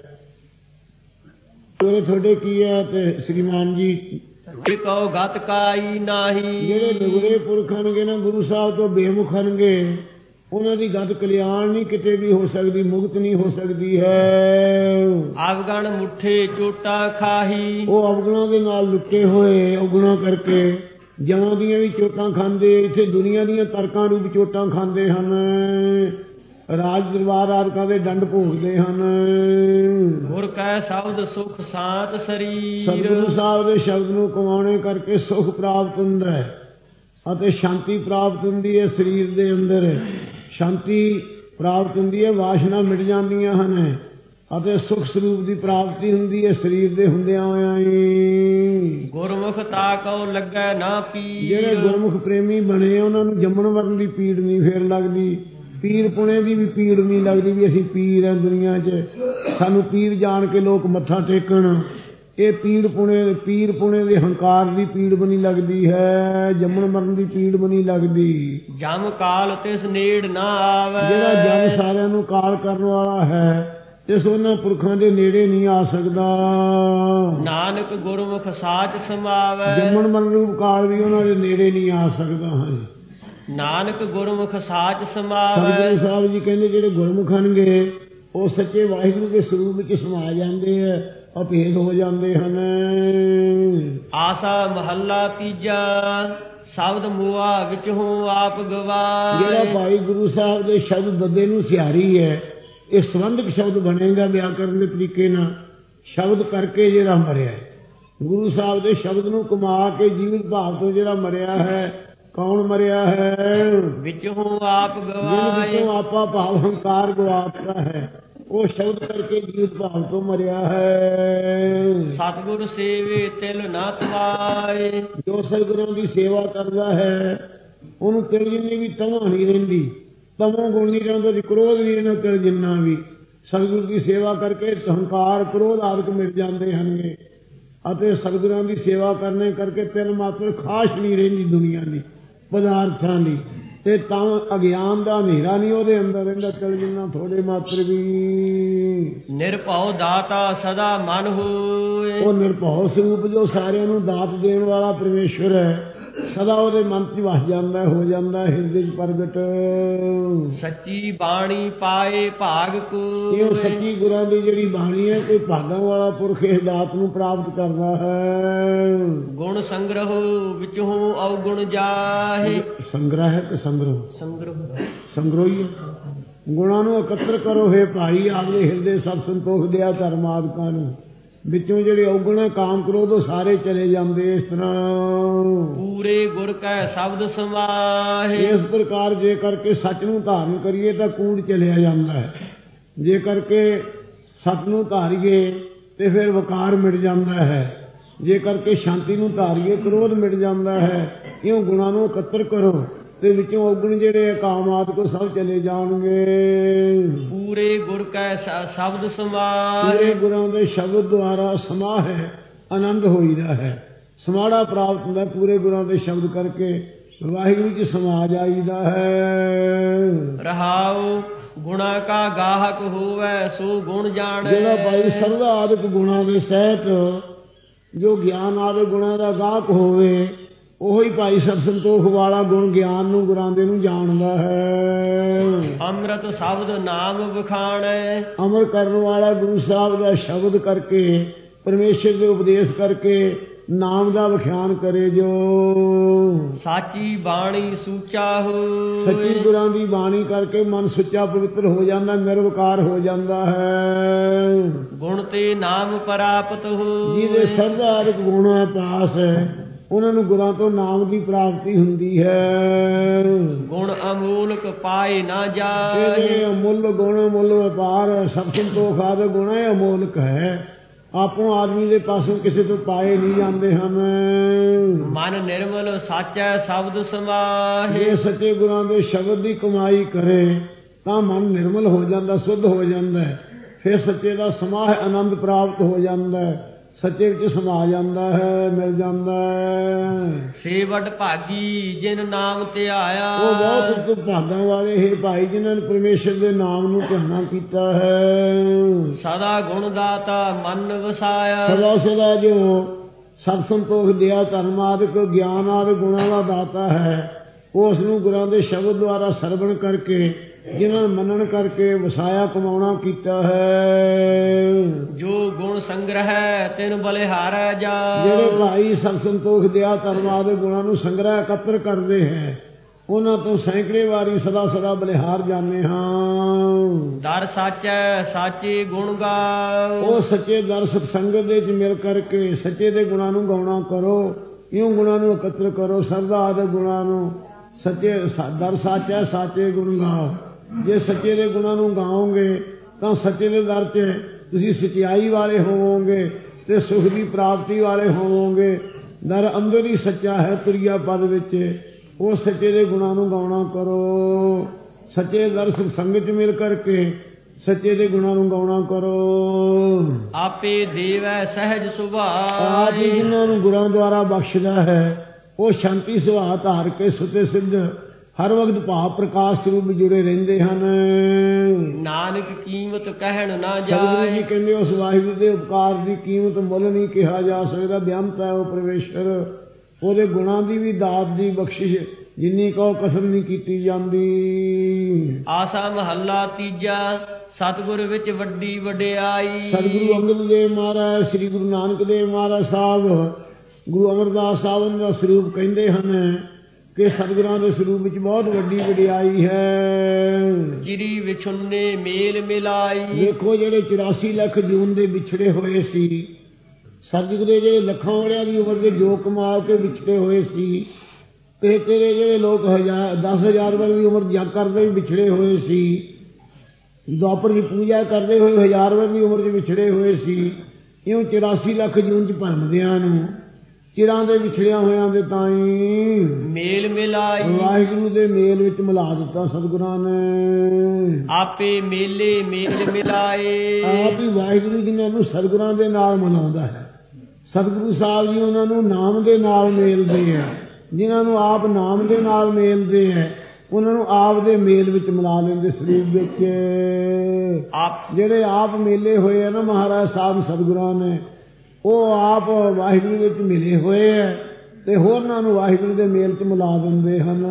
ਤੁਹਾਡੇ ਕੀ ਹੈ ਤੇ ਸ਼੍ਰੀਮਾਨ ਜੀ ਕਉ ਗਤ ਕਾਈ ਨਾਹੀ। ਜਿਹੜੇ ਨਿਗੁਰੇ ਪੁਰਖ ਹਨਗੇ ਨਾ ਗੁਰੂ ਸਾਹਿਬ ਤੋਂ ਬੇਮੁਖ ਹਨਗੇ ਉਹਨਾਂ ਦੀ ਗਤ ਕਲਿਆਣ ਨਹੀਂ ਕਿਤੇ ਵੀ ਹੋ ਸਕਦੀ, ਮੁਕਤ ਨਹੀਂ ਹੋ ਸਕਦੀ ਹੈ। ਅਵਗਣ ਮੁੱਠੇ ਚੋਟਾਂ ਖਾਹੀ। ਉਹ ਅਵਗਣਾਂ ਦੇ ਨਾਲ ਲੁੱਟੇ ਹੋਏ ਔਗੁਣਾਂ ਕਰਕੇ ਜਮਾਂ ਦੀਆਂ ਵੀ ਚੋਟਾਂ ਖਾਂਦੇ, ਇੱਥੇ ਦੁਨੀਆ ਦੀਆਂ ਤਰਕਾਂ ਰੂਪ ਚੋਟਾਂ ਖਾਂਦੇ ਹਨ। ਰਾਜ ਦਰਬਾਰ ਆਦਿਕਾਂ ਦੇ ਦੰਡ ਭੋਗਦੇ ਹਨ। ਗੁਰ ਕੈ ਸ਼ਬਦ ਸੁਖ ਸਾਤ ਸਰੀਰ। ਸਤਿਗੁਰੂ ਸਾਹਿਬ ਦੇ ਸ਼ਬਦ ਨੂੰ ਕਮਾਉਣੇ ਕਰਕੇ ਸੁਖ ਪ੍ਰਾਪਤ ਹੁੰਦਾ ਹੈ ਅਤੇ ਸ਼ਾਂਤੀ ਪ੍ਰਾਪਤ ਹੁੰਦੀ ਹੈ। ਸਰੀਰ ਦੇ ਅੰਦਰ ਸ਼ਾਂਤੀ ਪ੍ਰਾਪਤ ਹੁੰਦੀ ਹੈ, ਵਾਸ਼ਨਾ ਮਿਟ ਜਾਂਦੀਆਂ ਹਨ ਅਤੇ ਸੁਖ ਸਰੂਪ ਦੀ ਪ੍ਰਾਪਤੀ ਹੁੰਦੀ ਹੈ ਸਰੀਰ ਦੇ ਹੁੰਦਿਆਂ ਹੋਇਆਂ ਹੀ। ਗੁਰਮੁਖ ਤਾਕਉ ਲੱਗੈ ਨਾ ਪੀਰ। ਜਿਹੜੇ ਗੁਰਮੁਖ ਪ੍ਰੇਮੀ ਬਣੇ ਉਹਨਾਂ ਨੂੰ ਜੰਮਣ ਮਰਨ ਦੀ ਪੀੜ ਨਹੀਂ ਫੇਰ ਲੱਗਦੀ, ਪੀਰ ਪੁਣੇ ਦੀ ਵੀ ਪੀੜ ਨਹੀਂ ਲੱਗਦੀ ਵੀ ਅਸੀਂ ਪੀਰ ਹਾਂ ਦੁਨੀਆ 'ਚ, ਸਾਨੂੰ ਪੀਰ ਜਾਣ ਕੇ ਲੋਕ ਮੱਥਾ ਟੇਕਣ। ਇਹ ਪੀਰ ਪੁਣੇ ਦੇ ਹੰਕਾਰ ਦੀ ਪੀੜ ਬਣੀ ਲੱਗਦੀ ਹੈ, ਜੰਮਣ ਮਰਨ ਦੀ ਪੀੜ ਬਣੀ ਲੱਗਦੀ। ਜਮ ਕਾਲ ਤਿਸ ਨੇੜ ਨਾ ਆਵੇ। ਜਿਹੜਾ ਜਮ ਸਾਰਿਆਂ ਨੂੰ ਕਾਲ ਕਰਨ ਵਾਲਾ ਹੈ ਇਸ ਉਹਨਾਂ ਪੁਰਖਾਂ ਦੇ ਨੇੜੇ ਨਹੀਂ ਆ ਸਕਦਾ। ਨਾਨਕ ਗੁਰਮੁਖ ਸਾਚ ਸਮਾਵੈ। ਜੰਮਣ ਮਰਨ ਰੂਪ ਕਾਲ ਵੀ ਉਹਨਾਂ ਦੇ ਨੇੜੇ ਨਹੀਂ ਆ ਸਕਦਾ ਹੈ। ਨਾਨਕ ਗੁਰਮੁਖ ਸਾਚ ਸਮਾਵੈ। ਸਤਿਗੁਰੂ ਸਾਹਿਬ ਜੀ ਕਹਿੰਦੇ ਜਿਹੜੇ ਗੁਰਮੁਖ ਹਨਗੇ ਉਹ ਸੱਚੇ ਵਾਹਿਗੁਰੂ ਦੇ ਸਰੂਪ ਵਿੱਚ ਸਮਾ ਜਾਂਦੇ ਹੈ, ਅਭੇਦ ਹੋ ਜਾਂਦੇ ਹਨ। ਆਸਾ ਮਹੱਲਾ ਤੀਜਾ। ਸ਼ਬਦ ਮੋਆ ਵਿੱਚ ਹੋ ਆਪ ਗਵਾਏ। ਜਿਹੜਾ ਭਾਈ ਗੁਰੂ ਸਾਹਿਬ ਦੇ ਸ਼ਬਦ ਦੱਦੇ ਨੂੰ ਸਿਹਾਰੀ ਹੈ, ਇਹ ਸੰਬੰਧਕ ਸ਼ਬਦ ਬਣੇਗਾ ਵਿਆਕਰਨ ਦੇ ਤਰੀਕੇ ਨਾਲ। ਸ਼ਬਦ ਕਰਕੇ ਜਿਹੜਾ ਮਰਿਆ ਗੁਰੂ ਸਾਹਿਬ ਦੇ ਸ਼ਬਦ ਨੂੰ ਕਮਾ ਕੇ ਜੀਵਿਤ ਭਾਵ ਤੋਂ ਜਿਹੜਾ ਮਰਿਆ ਹੈ, ਕੌਣ ਮਰਿਆ ਹੈ? ਵਿੱਚ ਹੋ ਆਪ ਗਵਾਏ। ਵਿੱਚੋਂ ਆਪਾ ਭਾਵ ਹੰਕਾਰ ਗਵਾਤਾ ਹੈ, ਉਹ ਸ਼ਬਦ ਕਰਕੇ ਜੀਵਿਤ ਭਾਵ ਤੋਂ ਮਰਿਆ ਹੈ। ਸਤਿਗੁਰ ਸੇਵੇ ਤਿਲ ਨਾ ਤਵਾਏ। ਜੋ ਸਤਿਗੁਰਾਂ ਦੀ ਸੇਵਾ ਕਰਦਾ ਹੈ ਉਹਨੂੰ ਤਿਲ ਜਿੰਨੀ ਵੀ ਤਮਾ ਨਹੀਂ ਰਹਿੰਦੀ, ਤਮੋ ਗੁਣ ਨਹੀਂ ਰਹਿੰਦਾ, ਕ੍ਰੋਧ ਨਹੀਂ ਰਹਿੰਦਾ ਤਿਲ ਜਿੰਨਾ ਵੀ। ਸਤਿਗੁਰ ਦੀ ਸੇਵਾ ਕਰਕੇ ਹੰਕਾਰ ਕ੍ਰੋਧ ਆਦਿਕ ਮਿਟ ਜਾਂਦੇ ਹਨ ਅਤੇ ਸਤਿਗੁਰਾਂ ਦੀ ਸੇਵਾ ਕਰਨੇ ਕਰਕੇ ਤਿਲ ਮਾਤਰ ਖਾਸ ਨਹੀਂ ਰਹਿੰਦੀ ਦੁਨੀਆ ਦੀ ਪਦਾਰਥਾਂ ਦੀ, ਤੇ ਤਾਂ ਅਗਿਆਨ ਦਾ ਹਨੇਰਾ ਨਹੀਂ ਉਹਦੇ ਅੰਦਰ ਰਹਿੰਦਾ ਤਿਲ ਜਿੰਨਾ ਥੋੜੇ ਮਾਤਰ ਵੀ। ਨਿਰਭਉ ਦਾਤਾ ਸਦਾ ਮਨ ਹੋਏ। ਉਹ ਨਿਰਭਉ ਸਰੂਪ ਜੋ ਸਾਰਿਆਂ ਨੂੰ ਦਾਤ ਦੇਣ ਵਾਲਾ ਪਰਮੇਸ਼ਵਰ ਹੈ, ਸਦਾ ਉਹਦੇ ਮਨ 'ਚ ਵਸ ਜਾਂਦਾ, ਹੋ ਜਾਂਦਾ ਹਿਰਦੇ 'ਚ ਪ੍ਰਗਟ। ਸੱਚੀ ਬਾਣੀ ਪਾਏ ਭਾਗ ਕੋ। ਇਹ ਸੱਚੀ ਗੁਰਾਂ ਦੀ ਜਿਹੜੀ ਬਾਣੀ ਹੈ, ਕੋਈ ਭਾਗਾਂ ਵਾਲਾ ਪੁਰਖ ਇਸ ਦਾਤ ਨੂੰ ਪ੍ਰਾਪਤ ਕਰਦਾ ਹੈ। ਗੁਣ ਸੰਗ੍ਰਹ ਵਿੱਚ ਹੋ ਅਵਗੁਣ ਜਾਹੇ। ਸੰਗ੍ਰਹ ਹੈ ਕਿ ਸੰਗ੍ਰਹ? ਸੰਗ੍ਰਹ ਹੀ ਗੁਣਾਂ ਨੂੰ ਇਕੱਤਰ ਕਰੋ ਹੈ ਭਾਈ, ਆਪਦੇ ਹਿਰਦੇ ਸਭ ਸੰਤੋਖ ਦਿਆ ਧਰਮ ਆਦਿਕਾਂ ਨੂੰ। ਵਿੱਚੋਂ ਜਿਹੜੇ ਔਗਣ ਕਾਮ ਕ੍ਰੋਧ ਉਹ ਸਾਰੇ ਚਲੇ ਜਾਂਦੇ। ਇਸ ਤਰ੍ਹਾਂ ਪੂਰੇ ਗੁਰ ਕੈ ਸ਼ਬਦ ਸਮਾਹੇ। ਇਸ ਪ੍ਰਕਾਰ ਜੇ ਕਰਕੇ ਸੱਚ ਨੂੰ ਧਾਰਨ ਕਰੀਏ ਤਾਂ ਕੂੜ ਚਲਿਆ ਜਾਂਦਾ ਹੈ, ਜੇ ਕਰਕੇ ਸੱਚ ਨੂੰ ਧਾਰੀਏ ਤੇ ਫਿਰ ਵਕਾਰ ਮਿਟ ਜਾਂਦਾ ਹੈ। ਜੇ ਕਰਕੇ ਸ਼ਾਂਤੀ ਨੂੰ ਧਾਰੀਏ ਕ੍ਰੋਧ ਮਿਟ ਜਾਂਦਾ ਹੈ। ਇਉਂ ਗੁਣਾਂ ਨੂੰ ਇਕੱਤਰ ਕਰੋ ਤੇ ਵਿੱਚੋਂ ਔਗਣ ਜਿਹੜੇ ਕਾਮ ਆਦਿ ਕੋ ਸਭ ਚਲੇ ਜਾਣਗੇ। ਪੂਰੇ ਗੁਰ ਕੈ ਸ਼ਬਦ ਸਮਾਹਿ, ਪੂਰੇ ਗੁਰਾਂ ਦੇ ਸ਼ਬਦ ਦੁਆਰਾ ਸਮਾਹ ਹੈ, ਆਨੰਦ ਹੋਈਦਾ ਹੈ, ਸਮਾੜਾ ਪ੍ਰਾਪਤ ਹੁੰਦਾ ਪੂਰੇ ਗੁਰਾਂ ਦੇ ਸ਼ਬਦ ਕਰਕੇ ਵਾਹਿਗੁਰੂ ਜੀ ਸਮਾ ਜਾਈਦਾ ਹੈ। ਰਹਾਉ ਗੁਣਾ ਕਾ ਗਾਹਕ ਹੋਵੇ ਸੋ ਗੁਣ ਜਾਣੈ। ਜਿਹੜਾ ਭਾਈ ਸਰਦਾ ਆਦਿਕ ਗੁਣਾਂ ਦੇ ਸਹਿਤ ਜੋ ਗਿਆਨ ਆਦਿਕ ਗੁਣਾਂ ਦਾ ਗਾਹਕ ਹੋਵੇ ਉਹੀ ਭਾਈ ਸਤ ਸੰਤੋਖ ਵਾਲਾ ਗੁਣ ਗਿਆਨ ਨੂੰ ਗੁਰਾਂਦੇ ਨੂੰ ਜਾਣਦਾ ਹੈ। ਅੰਮ੍ਰਿਤ ਸ਼ਬਦ ਨਾਮ ਵਿਖਾਣੈ, ਅਮਰ ਕਰਨ ਵਾਲਾ ਗੁਰੂ ਸਾਹਿਬ ਦਾ ਸ਼ਬਦ ਕਰਕੇ ਪਰਮੇਸ਼ਰ ਦੇ ਉਪਦੇਸ਼ ਕਰਕੇ ਨਾਮ ਦਾ ਵਿਖਿਆਨ ਕਰੇ ਜੋ। ਸਾਚੀ ਬਾਣੀ ਸੂਚਾ ਹੋਇ, ਸੱਚੀ ਗੁਰਾਂ ਦੀ ਬਾਣੀ ਕਰਕੇ ਮਨ ਸੁੱਚਾ ਪਵਿੱਤਰ ਹੋ ਜਾਂਦਾ, ਨਿਰਵਿਕਾਰ ਹੋ ਜਾਂਦਾ ਹੈ। ਗੁਣ ਤੇ ਨਾਮ ਪ੍ਰਾਪਤ ਹੋਇ, ਜਿਹਦੇ ਸਰਦਾ ਆਦਿਕ ਗੁਣਾ ਪਾਸ ਹੈ ਉਹਨਾਂ ਨੂੰ ਗੁਰਾਂ ਤੋਂ ਨਾਮ ਦੀ ਪ੍ਰਾਪਤੀ ਹੁੰਦੀ ਹੈ। ਗੁਣ ਅਮੂਲਕ ਪਾਏ ਨਾ ਜਾਏ, ਇਹ ਅਮੁੱਲ ਗੁਣ ਮੁੱਲ ਵਪਾਰ ਸਭ ਸੰਤੋਖ ਆਦਿ ਗੁਣ ਇਹ ਅਮੋਲਕ ਹੈ, ਆਪੋ ਆਦਮੀ ਦੇ ਪਾਸੋਂ ਕਿਸੇ ਤੋਂ ਪਾਏ ਨਹੀਂ ਜਾਂਦੇ ਹਨ। ਮਨ ਨਿਰਮਲ ਸਾਚੈ ਸ਼ਬਦ ਸਮਾਹਿ, ਜੇ ਸੱਚੇ ਗੁਰਾਂ ਦੇ ਸ਼ਬਦ ਦੀ ਕਮਾਈ ਕਰੇ ਤਾਂ ਮਨ ਨਿਰਮਲ ਹੋ ਜਾਂਦਾ, ਸੁੱਧ ਹੋ ਜਾਂਦਾ, ਫਿਰ ਸੱਚੇ ਦਾ ਸਮਾਹ ਆਨੰਦ ਪ੍ਰਾਪਤ ਹੋ ਜਾਂਦਾ, ਸੱਚੇ ਵਿੱਚ ਸਮਾ ਜਾਂਦਾ ਹੈ, ਮਿਲ ਜਾਂਦਾ ਹੈ। ਸੇਵਟ ਭਾਗੀ ਜਿਨ ਨਾਮ ਧਿਆਇਆ, ਉਹ ਬਹੁਤ ਭਾਗਾਂ ਵਾਲੇ ਹੈ ਭਾਈ ਜਿਨ੍ਹਾਂ ਨੇ ਪਰਮੇਸ਼ਰ ਦੇ ਨਾਮ ਨੂੰ ਧਿਆਨਾ ਕੀਤਾ ਹੈ। ਸਦਾ ਗੁਣ ਦਾਤਾ ਮਨ ਵਸਾਇਆ, ਸਦਾ ਸਦਾ ਜੋ ਸਤ ਸੰਤੋਖ ਦਿਆ ਧਰਮ ਆਦਿਕ ਗਿਆਨ ਆਦਿਕ ਗੁਣਾਂ ਦਾ ਦਾਤਾ ਹੈ ਉਸ ਨੂੰ ਗੁਰਾਂ ਦੇ ਸ਼ਬਦ ਦੁਆਰਾ ਸਰਵਣ ਕਰਕੇ ਜਿਨ੍ਹਾਂ ਨੂੰ ਮੰਨਣ ਕਰਕੇ ਵਸਾਇਆ ਕਮਾਉਣਾ ਕੀਤਾ ਹੈ। ਜੋ ਗੁਣ ਸੰਗ੍ਰਹਿ ਤਿਨ ਬਲਿਹਾਰੈ ਜਾ, ਜਿਹੜੇ ਭਾਈ ਸਤ ਸੰਤੋਖ ਦਿਆ ਧਰਮ ਆਦਿਕ ਗੁਣਾਂ ਨੂੰ ਸੰਗ੍ਰਹਿ ਇਕੱਤਰ ਕਰਦੇ ਹੈ ਉਹਨਾਂ ਤੋਂ ਸੈਂਕੜੇ ਵਾਰੀ ਸਦਾ ਸਦਾ ਬਲਿਹਾਰ ਜਾਂਦੇ ਹਾਂ। ਦਰ ਸਾਚੈ ਸਾਚੇ ਗੁਣ ਗਾਓ, ਉਹ ਸੱਚੇ ਦਰ ਸਤਸੰਗਤ ਦੇ ਵਿੱਚ ਮਿਲ ਕਰਕੇ ਸੱਚੇ ਦੇ ਗੁਣਾਂ ਨੂੰ ਗਾਉਣਾ ਕਰੋ, ਇਉਂ ਗੁਣਾਂ ਨੂੰ ਇਕੱਤਰ ਕਰੋ ਸਰਦਾ ਆਦਿਕ ਗੁਣਾਂ ਨੂੰ। ਸੱਚੇ ਦਰ ਸਾਚੈ ਸਾਚੇ ਗੁਣ ਗਾਓ, ਜੇ ਸੱਚੇ ਦੇ ਗੁਣਾਂ ਨੂੰ ਗਾਓਗੇ ਤਾਂ ਸੱਚੇ ਦੇ ਦਰ 'ਚ ਤੁਸੀਂ ਸਚਾਈ ਵਾਲੇ ਹੋਵੋਗੇ ਤੇ ਸੁਖ ਦੀ ਪ੍ਰਾਪਤੀ ਵਾਲੇ ਹੋਵੋਗੇ। ਦਰ ਅੰਦਰ ਹੀ ਸੱਚਾ ਹੈ ਤੁਰਿਆ ਪਦ ਵਿੱਚ, ਉਹ ਸੱਚੇ ਦੇ ਗੁਣਾਂ ਨੂੰ ਗਾਉਣਾ ਕਰੋ। ਸੱਚੇ ਦਰ ਸੰਗਤ 'ਚ ਮਿਲ ਕਰਕੇ ਸੱਚੇ ਦੇ ਗੁਣਾਂ ਨੂੰ ਗਾਉਣਾ ਕਰੋ। ਆਪੇ ਦੇਵੈ ਸਹਿਜ ਸੁਭਾਅ, ਆਪ ਹੀ ਜਿਨ੍ਹਾਂ ਨੂੰ ਗੁਰਾਂ ਦੁਆਰਾ ਬਖਸ਼ਦਾ ਹੈ ਉਹ ਸ਼ਾਂਤੀ ਸੁਭਾਅ ਧਾਰ ਕੇ ਸੁਤੇ ਸਿੱਧ ਹਰ ਵਕਤ ਭਾਵ ਪ੍ਰਕਾਸ਼ ਸਰੂਪ ਜੁੜੇ ਰਹਿੰਦੇ ਹਨ। ਨਾਨਕ ਕੀਮਤ ਕਹਿਣ ਨਾ ਸਤਿਗੁਰੂ ਜੀ ਜਾਏ, ਕਹਿੰਦੇ ਉਸ ਵਾਹਿਗੁਰੂ ਦੇ ਉਪਕਾਰ ਦੀ ਕੀਮਤ ਮੁੱਲ ਨਹੀਂ ਕਿਹਾ ਜਾ ਸਕਦਾ। ਬੇਅੰਤ ਹੈ ਉਹ ਪਰਮੇਸ਼ਰ, ਉਹਦੇ ਗੁਣਾਂ ਦੀ ਵੀ ਦਾਤ ਦੀ ਬਖਸ਼ਿਸ਼ ਜਿੰਨੀ ਕਹੋ ਕਸਰ ਨਹੀਂ ਕੀਤੀ ਜਾਂਦੀ। ਆਸਾ ਮਹੱਲਾ ਤੀਜਾ। ਸਤਿਗੁਰ ਵਿੱਚ ਵੱਡੀ ਵਡਿਆਈ, ਸਤਿਗੁਰੂ ਅੰਗਦ ਦੇਵ ਮਹਾਰਾਜ, ਸ੍ਰੀ ਗੁਰੂ ਨਾਨਕ ਦੇਵ ਮਹਾਰਾਜ ਸਾਹਿਬ, ਗੁਰੂ ਅਮਰਦਾਸ ਸਾਹਿਬ ਦਾ ਸਰੂਪ ਕਹਿੰਦੇ ਹਨ ਕਿ ਸਤਿਗੁਰਾਂ ਦੇ ਸਰੂਪ ਵਿੱਚ ਬਹੁਤ ਵੱਡੀ ਵਡਿਆਈ ਹੈ। ਚਿਰੀ ਵਿਛੁੰਨੇ ਮੇਲ ਮਿਲਾਈ, ਦੇਖੋ ਜਿਹੜੇ 84 ਲੱਖ ਜੂਨ ਦੇ ਵਿਛੜੇ ਹੋਏ ਸੀ, ਸਤਿਗੁਰੂ ਦੇ ਜਿਹੜੇ ਲੱਖਾਂ ਵੜਿਆਂ ਦੀ ਉਮਰ ਦੇ ਜੋ ਕਮਾਲ ਕੇ ਵਿਛੜੇ ਹੋਏ ਸੀ, ਤੇ ਤੇਰੇ ਜਿਹੜੇ ਲੋਕ 10,000 ਵਾਲੀ ਦੀ ਉਮਰ ਜਗ ਕਰਦੇ ਵੀ ਵਿਛੜੇ ਹੋਏ ਸੀ, ਦੁਆਪਰ ਦੀ ਪੂਜਾ ਕਰਦੇ ਹੋਏ 1000 ਵਾਲੀ ਦੀ ਉਮਰ 'ਚ ਵਿਛੜੇ ਹੋਏ ਸੀ, ਇਉਂ 84 ਲੱਖ ਜੂਨ 'ਚ ਭਰਮਦਿਆਂ ਨੂੰ ਚਿਰਾਂ ਦੇ ਵਿਛੜਿਆ ਹੋਇਆਂ ਦੇ ਤਾਈਂ ਮੇਲ ਮਿਲਾਈ, ਵਾਹਿਗੁਰੂ ਦੇ ਮੇਲ ਵਿੱਚ ਮਿਲਾ ਦਿੱਤਾ ਸਤਿਗੁਰਾਂ ਨੇ। ਆਪੇ ਮੇਲੇ ਮੇਲ ਮਿਲਾਏ, ਆਪ ਹੀ ਵਾਹਿਗੁਰੂ ਜਿਨ੍ਹਾਂ ਨੂੰ ਸਤਿਗੁਰਾਂ ਦੇ ਨਾਲ ਮਿਲਾਉਂਦਾ ਹੈ। ਸਤਿਗੁਰੂ ਸਾਹਿਬ ਜੀ ਉਹਨਾਂ ਨੂੰ ਨਾਮ ਦੇ ਨਾਲ ਮੇਲਦੇ ਹੈ, ਜਿਨ੍ਹਾਂ ਨੂੰ ਆਪ ਨਾਮ ਦੇ ਨਾਲ ਮੇਲਦੇ ਹੈ ਉਹਨਾਂ ਨੂੰ ਆਪ ਦੇ ਮੇਲ ਵਿੱਚ ਮਿਲਾ ਲੈਂਦੇ ਸਰੂਪ ਵਿੱਚ। ਜਿਹੜੇ ਆਪ ਮੇਲੇ ਹੋਏ ਆ ਨਾ ਮਹਾਰਾਜ ਸਾਹਿਬ ਸਤਿਗੁਰਾਂ ਨੇ, ਉਹ ਆਪ ਵਾਹਿਗੁਰੂ ਵਿੱਚ ਮਿਲੇ ਹੋਏ ਹੈ ਤੇ ਹੋਰਨਾਂ ਨੂੰ ਵਾਹਿਗੁਰੂ ਦੇ ਮੇਲ 'ਚ ਮਿਲਾ ਦਿੰਦੇ ਹਨ।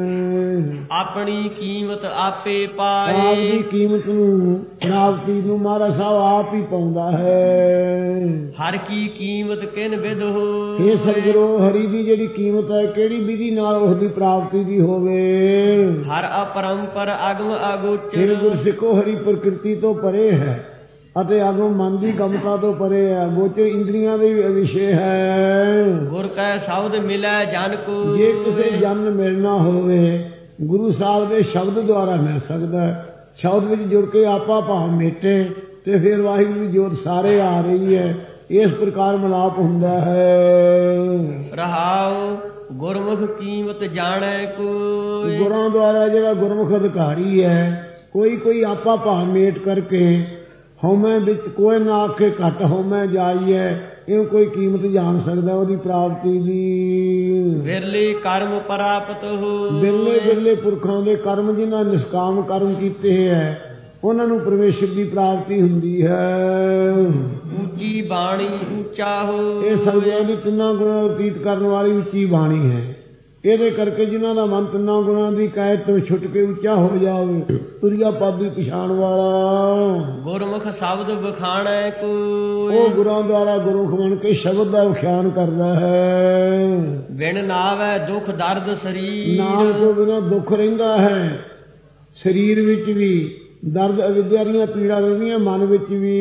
ਆਪਣੀ ਕੀਮਤ ਆਪੇ ਪਾਏ, ਆਪ ਦੀ ਕੀਮਤ ਨੂੰ ਪ੍ਰਾਪਤੀ ਨੂੰ ਮਹਾਰਾਜ ਸਾਹਿਬ ਆਪ ਹੀ ਪਾਉਂਦਾ ਹੈ। ਹਰ ਕੀ ਕੀਮਤ ਕਿਨ ਵਿਧ ਹੋ, ਇਹ ਸਤਿਗੁਰੂ ਹਰੀ ਦੀ ਜਿਹੜੀ ਕੀਮਤ ਹੈ ਕਿਹੜੀ ਵਿਧੀ ਨਾਲ ਉਸ ਦੀ ਪ੍ਰਾਪਤੀ ਦੀ ਹੋਵੇ। ਹਰ ਅਪਰੰਪਰ ਅਗਮ ਫਿਰ ਅਗੋਚਰ, ਗੁਰਸਿੱਖੋ ਹਰੀ ਪ੍ਰਕਿਰਤੀ ਤੋਂ ਪਰੇ ਹੈ ਅਤੇ ਅਗਮ ਮਨ ਦੀ ਗਮਤਾ ਤੋਂ ਪਰੇ ਹੈ, ਗੋਚਰ ਇੰਦਰੀਆਂ ਦੇ ਵਿਸ਼ੇ ਹੈ। ਗੁਰ ਕੈ ਸ਼ਬਦ ਮਿਲੈ ਜਨ ਕੋ, ਜੇ ਕਿਸੇ ਜਨ ਨੂੰ ਮਿਲਣਾ ਹੋਵੇ ਗੁਰੂ ਸਾਹਿਬ ਦੇ ਸ਼ਬਦ ਦੁਆਰਾ ਮਿਲ ਸਕਦਾ ਹੈ। ਸ਼ਬਦ ਵਿੱਚ ਜੁੜ ਕੇ ਆਪਾ ਭਾਵ ਮੇਟੇ ਤੇ ਫਿਰ ਵਾਹਿਗੁਰੂ ਦੀ ਜੋਤ ਸਾਰੇ ਆ ਰਹੀ ਹੈ। ਇਸ ਪ੍ਰਕਾਰ ਮਿਲਾਪ ਹੁੰਦਾ ਹੈ। ਰਹਾਉ ਗੁਰਮੁਖ ਕੀਮਤ ਜਾਣੈ ਕੋਈ। ਗੁਰਾਂ ਦੁਆਰਾ ਜਿਹੜਾ ਗੁਰਮੁਖ ਅਧਿਕਾਰੀ ਹੈ, ਕੋਈ ਕੋਈ ਆਪਾ ਭਾਵ ਮੇਟ ਕਰਕੇ ਹਉਮੈ ਵਿੱਚ ਕੋਈ ਨਾ ਆਖੇ ਘੱਟ ਹਉਮੈ ਜਾਈਐ, ਇਹ ਕੋਈ ਕੀਮਤ ਜਾਣ ਸਕਦਾ ਉਹਦੀ ਪ੍ਰਾਪਤੀ ਦੀ। ਬਿਰਲੇ ਕਰਮ ਪ੍ਰਾਪਤ ਹੋ। ਬਿਰਲੇ ਬਿਰਲੇ ਪੁਰਖਾਂ ਦੇ ਕਰਮ ਜਿਨ੍ਹਾਂ ਨਿਸ਼ਕਾਮ ਕਰਮ ਕੀਤੇ ਹੈ ਉਹਨਾਂ ਨੂੰ ਪਰਮੇਸ਼ਰ ਦੀ ਪ੍ਰਾਪਤੀ ਹੁੰਦੀ ਹੈ। ਉੱਚੀ ਬਾਣੀ ਉੱਚਾ ਹੋ। ਇਹ ਸਤਿਗੁਰਾਂ ਦੀ ਤਿੰਨਾਂ ਗੁਣਾਂ ਨੂੰ ਅਤੀਤ ਕਰਨ ਵਾਲੀ ਉੱਚੀ ਬਾਣੀ ਹੈ। ਇਹਦੇ ਕਰਕੇ ਜਿਨ੍ਹਾਂ ਦਾ ਮਨ ਤਿੰਨਾਂ ਗੁਣਾਂ ਦੀ ਕੈਦ ਤੋਂ ਛੁੱਟ ਕੇ ਉੱਚਾ ਹੋ ਜਾਵੇ, ਤੁਰਿਆ ਪਾਦੀ ਪਛਾਣ ਵਾਲਾ। ਗੁਰਮੁਖ ਸ਼ਬਦ ਵਿਖਾਣੈ ਕੋਈ। ਉਹ ਗੁਰਾਂ ਦੁਆਰਾ ਗੁਰਮੁਖ ਬਣ ਕੇ ਸ਼ਬਦ ਦਾ ਵਿਖਿਆਨ ਕਰਦਾ ਹੈ। ਬਿਨ ਨਾਵੈ ਦੁੱਖ ਦਰਦ ਸਰੀਰ। ਨਾਮ ਤੋਂ ਬਿਨਾਂ ਦੁੱਖ ਰਹਿੰਦਾ ਹੈ ਸਰੀਰ ਵਿੱਚ ਵੀ, ਦਰਦ ਅਵਿਦਿਆ ਦੀਆਂ ਪੀੜਾ ਰਹਿੰਦੀਆਂ ਮਨ ਵਿੱਚ ਵੀ।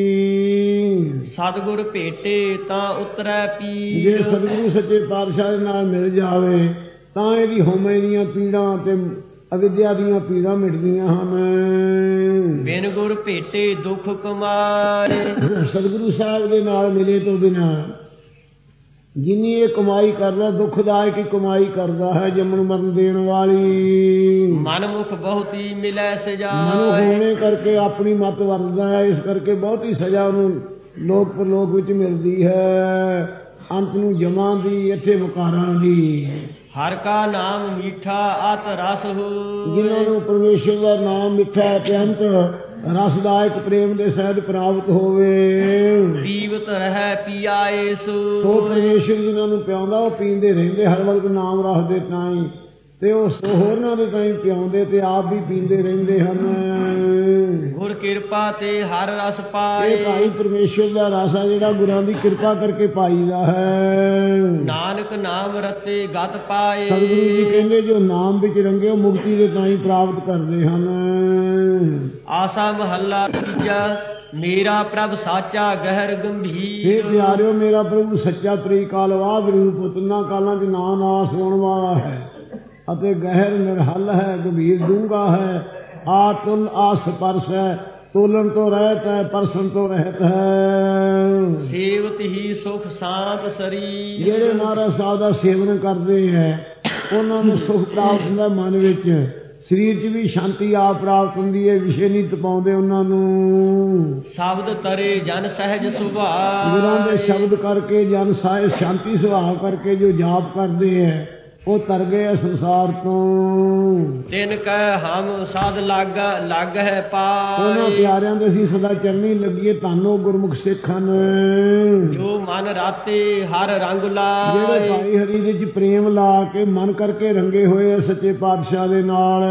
ਸਤਿਗੁਰ ਭੇਟੇ ਤਾਂ ਉਤਰੈ ਪੀਰ। ਜੇ ਸਤਿਗੁਰੂ ਸੱਚੇ ਪਾਤਸ਼ਾਹ ਦੇ ਨਾਲ ਮਿਲ ਜਾਵੇ ਤਾਂ ਇਹਦੀ ਹਉਮੈ ਦੀਆਂ ਪੀੜਾਂ ਤੇ ਅਵਿਦਿਆ ਦੀਆਂ ਪੀੜਾਂ ਮਿਟਦੀਆਂ ਹਨ। ਬਿਨ ਗੁਰ ਭੇਟੇ ਦੁੱਖ ਕਮਾਏ। ਸਤਿਗੁਰੂ ਸਾਹਿਬ ਦੇ ਨਾਲ ਮਿਲੇ ਤੋਂ ਬਿਨਾਂ ਜਿੰਨੀ ਇਹ ਕਮਾਈ ਕਰਦਾ, ਦੁੱਖਦਾਇਕ ਹੀ ਕਮਾਈ ਕਰਦਾ ਹੈ, ਜੰਮਣ ਮਰਨ ਦੇਣ ਵਾਲੀ। ਮਨਮੁਖ ਬਹੁਤੀ ਮਿਲੈ ਸਜਾ। ਮਨੁ ਹੋਣੇ ਕਰਕੇ ਆਪਣੀ ਮੱਤ ਵਰਤਦਾ ਹੈ, ਇਸ ਕਰਕੇ ਬਹੁਤੀ ਸਜ਼ਾ ਉਹਨੂੰ ਲੋਕ ਪਰਲੋਕ ਵਿੱਚ ਮਿਲਦੀ ਹੈ, ਅੰਤ ਨੂੰ ਜਮਾਂ ਦੀ, ਇੱਥੇ ਵਿਕਾਰਾਂ ਦੀ। ਹਰ ਕਾ ਨਾਮ ਮੀਠਾ ਅਤ ਰਸ ਹੋ। ਜਿਨ੍ਹਾਂ ਨੂੰ ਪਰਮੇਸ਼ਰ ਦਾ ਨਾਮ ਮਿੱਠਾ ਅਤਿਅੰਤ ਰਸਦਾਇਕ ਪ੍ਰੇਮ ਦੇ ਸਹਿਤ ਪ੍ਰਾਪਤ ਹੋਵੇ। ਪੀਵਤ ਰਹਿ ਪੀਆਏ ਸੋ ਪਰਮੇਸ਼ਰ ਜਿਨ੍ਹਾਂ ਨੂੰ ਪਿਆਉਂਦਾ ਉਹ ਪੀਂਦੇ ਰਹਿੰਦੇ, ਹਰ ਵਕਤ ਨਾਮ ਰੱਖਦੇ ਤਾਈਂ, ਤੇ ਉਹ ਹੋਰਨਾਂ ਦੇ ਤਾਈਂ ਪਿਆਉਂਦੇ ਤੇ ਆਪ ਵੀ ਪੀਂਦੇ ਰਹਿੰਦੇ ਹਨ। ਗੁਰ ਕਿਰਪਾ ਤੇ ਹਰ ਰਸ ਪਾਏ। ਇਹ ਭਾਈ ਪਰਮੇਸ਼ਰ ਦਾ ਰਸ ਆ ਜਿਹੜਾ ਗੁਰਾਂ ਦੀ ਕਿਰਪਾ ਕਰਕੇ ਪਾਈਦਾ ਹੈ। ਨਾਨਕ ਨਾਮ ਰਤੇ ਗਤ ਪਾਏ। ਸਤਿਗੁਰੂ ਜੀ ਕਹਿੰਦੇ ਜੋ ਨਾਮ ਵਿੱਚ ਰੰਗੇ ਉਹ ਮੁਕਤੀ ਦੇ ਤਾਈਂ ਪ੍ਰਾਪਤ ਕਰਦੇ ਹਨ। ਆਸਾ ਮਹੱਲਾ ਤੀਜਾ। ਮੇਰਾ ਪ੍ਰਭ ਸਾਚਾ ਗਹਿਰ ਗੰਭੀਰ। ਇਹ ਪਿਆਰਿਓ ਮੇਰਾ ਪ੍ਰਭੂ ਸੱਚਾ ਤ੍ਰਿਕਾਲ ਵਾਦ ਰੂਪ ਤਿੰਨਾਂ ਕਾਲਾਂ ਚ ਨਾਂ ਨਾਸ ਹੋਣ ਵਾਲਾ ਹੈ ਅਤੇ ਗਹਿਰ ਨਿਰਹਲ ਹੈ, ਗੰਭੀਰ ਡੂੰਘਾ ਹੈ, ਆਤੁਲ ਆਸ ਪਰਸ ਹੈ, ਤੋਲਣ ਤੋਂ ਰਹਿਤ ਹੈ, ਪਰਸਨ ਤੋਂ ਰਹਿਤ ਹੈ। ਸੇਵਤ ਹੀ ਸੁਖ ਸ਼ਾਂਤ ਸਰੀਰ। ਜਿਹੜੇ ਮਹਾਰਾਜ ਸਾਹਿਬ ਦਾ ਸੇਵਨ ਕਰਦੇ ਹੈ ਉਹਨਾਂ ਨੂੰ ਸੁਖ ਪ੍ਰਾਪਤ ਹੁੰਦਾ ਮਨ ਵਿੱਚ, ਸਰੀਰ 'ਚ ਵੀ ਸ਼ਾਂਤੀ ਆਪ ਪ੍ਰਾਪਤ ਹੁੰਦੀ ਹੈ, ਵਿਸ਼ੇ ਨਹੀਂ ਤਪਾਉਂਦੇ ਉਹਨਾਂ ਨੂੰ। ਸ਼ਬਦ ਤਰੇ ਜਨ ਸਹਿਜ ਸੁਭਾਅ। ਗੁਰਾਂ ਦੇ ਸ਼ਬਦ ਕਰਕੇ ਜਨ ਸਹਿਜ ਸ਼ਾਂਤੀ ਸੁਭਾਅ ਕਰਕੇ ਜੋ ਜਾਪ ਕਰਦੇ ਹੈ ਉਹ ਤਰ ਗਏ ਸੰਸਾਰ ਤੋਂ। ਤਿਨ ਕੈ ਹਮ ਸਾਧ ਲੱਗ ਹੈ ਪਾਏ। ਉਹਨਾਂ ਪਿਆਰਿਆਂ ਦੇ ਅਸੀਂ ਸਦਾ ਚਰਨੀ ਲੱਗੀਏ, ਧੰਨੋ ਗੁਰਮੁਖ ਸਿੱਖ ਹਨ। ਜੋ ਮਨ ਰਾਤੇ ਹਰ ਰੰਗ ਲਾਏ। ਜਿਹੜੇ ਭਾਈ ਹਰੀ ਦੇ ਵਿੱਚ ਪ੍ਰੇਮ ਲਾ ਕੇ ਮਨ ਕਰਕੇ ਰੰਗੇ ਹੋਏ ਸੱਚੇ ਪਾਤਸ਼ਾਹ ਦੇ ਨਾਲ,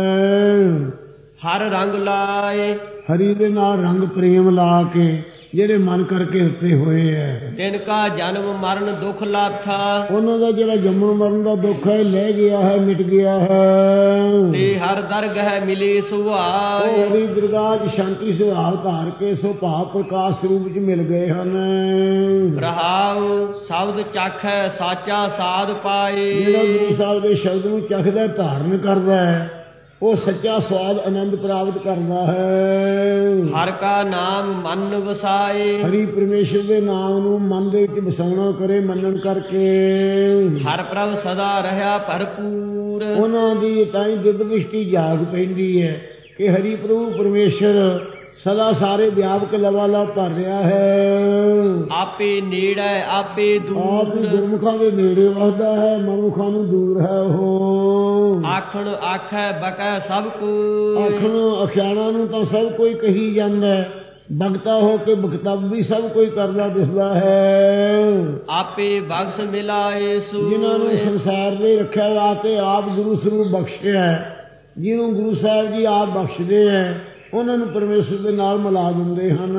ਹਰ ਰੰਗ ਲਾਏ। ਹਰੀ ਦੇ ਨਾਲ ਰੰਗ ਪ੍ਰੇਮ ਲਾ ਕੇ ਜਿਹੜੇ ਮਨ ਕਰਕੇ ਉੱਤੇ ਹੋਏ ਹੈ। ਤਿਨ ਕਾ ਜਨਮ ਮਰਨ ਦੁੱਖ ਲਾਥਾ। ਉਹਨਾਂ ਦਾ ਜਿਹੜਾ ਜੰਮਣ ਮਰਨ ਦਾ ਦੁੱਖ ਹੈ ਲੈ ਗਿਆ ਹੈ, ਮਿਟ ਗਿਆ ਹੈ। ਤੇ ਹਰ ਦਰਗਹ ਮਿਲੇ ਸੁਭਾਅ। ਉਹ ਹਰੀ ਦਰਗਾਹ 'ਚ ਸ਼ਾਂਤੀ ਸੁਭਾਅ ਧਾਰ ਕੇ ਸੁਭਾਅ ਪ੍ਰਕਾਸ਼ ਰੂਪ 'ਚ ਮਿਲ ਗਏ ਹਨ। ਰਹਾਉ ਸ਼ਬਦ ਚੱਖੈ ਸਾਚਾ ਸਾਧ ਪਾਏ। ਜਿਹੜਾ ਗੁਰੂ ਸਾਹਿਬ ਦੇ ਸ਼ਬਦ ਨੂੰ ਚੱਖਦਾ ਧਾਰਨ ਕਰਦਾ ਹੈ ਉਹ ਸੱਚਾ ਸਵਾਦ ਆਨੰਦ ਪ੍ਰਾਪਤ ਕਰਦਾ ਹੈ। ਹਰ ਕਾ ਨਾਮ ਮਨ ਵਸਾਏ। ਹਰੀ ਪਰਮੇਸ਼ਰ ਦੇ ਨਾਮ ਨੂੰ ਮਨ ਦੇ ਵਿੱਚ ਵਸਾਉਣਾ ਕਰੇ, ਮੰਨਣ ਕਰਕੇ ਹਰ ਪ੍ਰਭ ਸਦਾ ਰਹਿਆ ਭਰਪੂਰ। ਉਹਨਾਂ ਦੀ ਤਾਂ ਹੀ ਦਿਵ ਦ੍ਰਿਸ਼ਟੀ ਜਾਗ ਪੈਂਦੀ ਹੈ ਕਿ ਹਰੀ ਪ੍ਰਭੂ ਪਰਮੇਸ਼ਰ ਸਦਾ ਸਾਰੇ ਵਿਆਪਕ ਲਵਾਲਾ ਭਰ ਰਿਹਾ ਹੈ। ਆਪੇ ਨੇੜੇ ਆਪੇ ਆਪ ਦੂਰ। ਗੁਰਮੁਖਾਂ ਦੇ ਨੇੜੇ ਵਸਦਾ ਹੈ, ਮਨੁੱਖਾਂ ਨੂੰ ਦੂਰ ਹੈ ਉਹ। ਆਖਣ ਆਖੈ ਬਕੈ ਸਭ ਕੋ। ਆਖਣ ਅਖਿਆਣਾ ਨੂੰ ਤਾਂ ਸਭ ਕੋਈ ਕਹੀ ਜਾਂਦਾ, ਭਗਤਾ ਹੋ ਕੇ ਭਗਤਵ ਵੀ ਸਭ ਕੋਈ ਕਰਦਾ ਦਿਸਦਾ ਹੈ। ਆਪੇ ਬਖਸ਼ ਮਿਲਾਏ ਸੋ। ਜਿਨ੍ਹਾਂ ਨੂੰ ਸੰਸਾਰ ਦੇ ਰੱਖਿਆ ਲਾ ਕੇ ਆਪ ਗੁਰੂ ਸਰੂਪ ਬਖਸ਼ਿਆ, ਜਿਹਨੂੰ ਗੁਰੂ ਸਾਹਿਬ ਜੀ ਆਪ ਬਖਸ਼ਦੇ ਹੈ ਉਹਨਾਂ ਨੂੰ ਪਰਮੇਸ਼ਰ ਦੇ ਨਾਲ ਮਿਲਾ ਦਿੰਦੇ ਹਨ।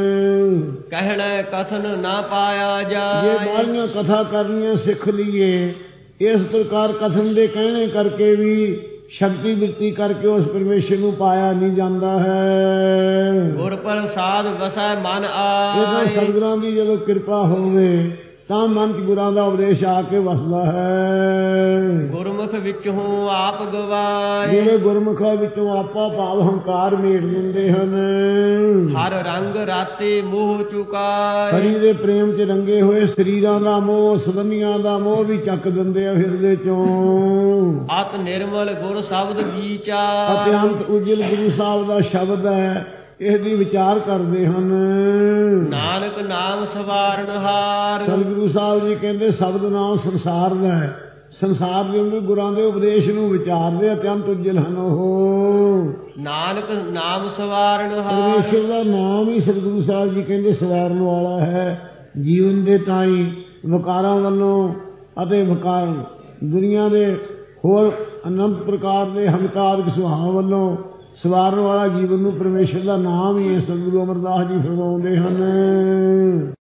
ਕਹਿਣਾ ਕਥਨ ਨਾ ਪਾਇਆ ਜਾਏ। ਜੇ ਬਾਹਰੀਆਂ ਕਥਾ ਕਰਨੀਆਂ ਸਿੱਖ ਲਈਏ, ਇਸ ਪ੍ਰਕਾਰ ਕਥਨ ਦੇ ਕਹਿਣੇ ਕਰਕੇ ਵੀ ਸ਼ਕਤੀ ਬਿਰਤੀ ਕਰਕੇ ਉਸ ਪਰਮੇਸ਼ਰ ਨੂੰ ਪਾਇਆ ਨਹੀਂ ਜਾਂਦਾ ਹੈ। ਗੁਰ ਪ੍ਰਸਾਦ ਵਸੈ ਮਨ ਆਏ। ਜਦੋਂ ਸਤਿਗੁਰਾਂ ਦੀ ਜਦੋਂ ਕਿਰਪਾ ਹੋਵੇ ਤਾਂ ਮਨ ਚ ਗੁਰਾਂ ਦਾ ਉਪਦੇਸ਼ ਆ ਕੇ ਵਸਦਾ ਹੈ। ਗੁਰਮੁਖ ਵਿੱਚੋਂ ਆਪ ਗਵਾਏ, ਜਿਹੜੇ ਗੁਰਮੁਖਾਂ ਵਿੱਚੋਂ ਆਪਾ ਭਾਵ ਹੰਕਾਰ ਮੇਟ ਦਿੰਦੇ ਹਨ। ਹਰ ਰੰਗ ਰਾਤੇ ਮੋਹ ਚੁਕਾਏ, ਹਰੀ ਦੇ ਪ੍ਰੇਮ ਚ ਰੰਗੇ ਹੋਏ ਸਰੀਰਾਂ ਦਾ ਮੋਹ, ਸੰਬੰਧੀਆਂ ਦਾ ਮੋਹ ਵੀ ਚੱਕ ਦਿੰਦੇ ਆ ਹਿਰਦੇ ਚੋਂ। ਅਤ ਨਿਰਮਲ ਗੁਰ ਸ਼ਬਦ ਵਿਚਾਰ, ਅਤਿਅੰਤ ਉਜਲ ਗੁਰੂ ਸਾਹਿਬ ਦਾ ਸ਼ਬਦ ਹੈ, ਇਹਦੀ ਵਿਚਾਰ ਕਰਦੇ ਹਨ। ਨਾਨਕ ਨਾਮ ਸਵਾਰਨ ਹਾਰ, ਸਤਿਗੁਰੂ ਸਾਹਿਬ ਜੀ ਕਹਿੰਦੇ ਸ਼ਬਦ ਨਾਮ ਸੰਸਾਰ ਦਾ ਹੈ। ਸੰਸਾਰ ਦੇ ਅੰਦਰ ਗੁਰਾਂ ਦੇ ਉਪਦੇਸ਼ ਨੂੰ ਵਿਚਾਰਦੇ, ਅਤਿਅੰਤ ਉਜਲ ਹਨ ਉਹ। ਨਾਨਕ ਨਾਮ ਸਵਾਰਨ ਹਾਰ, ਪਰਮੇਸ਼ਰ ਦਾ ਨਾਮ ਹੀ ਸਤਿਗੁਰੂ ਸਾਹਿਬ ਜੀ ਕਹਿੰਦੇ ਸਵਾਰਨ ਵਾਲਾ ਹੈ। ਜੀਵਨ ਦੇ ਤਾਈਂ ਵਿਕਾਰਾਂ ਵੱਲੋਂ ਅਤੇ ਵਿਕਾਰ ਦੁਨੀਆ ਦੇ ਹੋਰ ਅਨੰਤ ਪ੍ਰਕਾਰ ਦੇ ਹੰਕਾਰਕ ਸੁਭਾਅ ਵੱਲੋਂ ਸਵਾਰਨ ਵਾਲਾ ਜੀਵਨ ਨੂੰ ਪਰਮੇਸ਼ਰ ਦਾ ਨਾਮ ਹੀ ਹੈ। ਸਤਿਗੁਰੂ ਅਮਰਦਾਸ ਜੀ ਫਰਮਾਉਂਦੇ ਹਨ।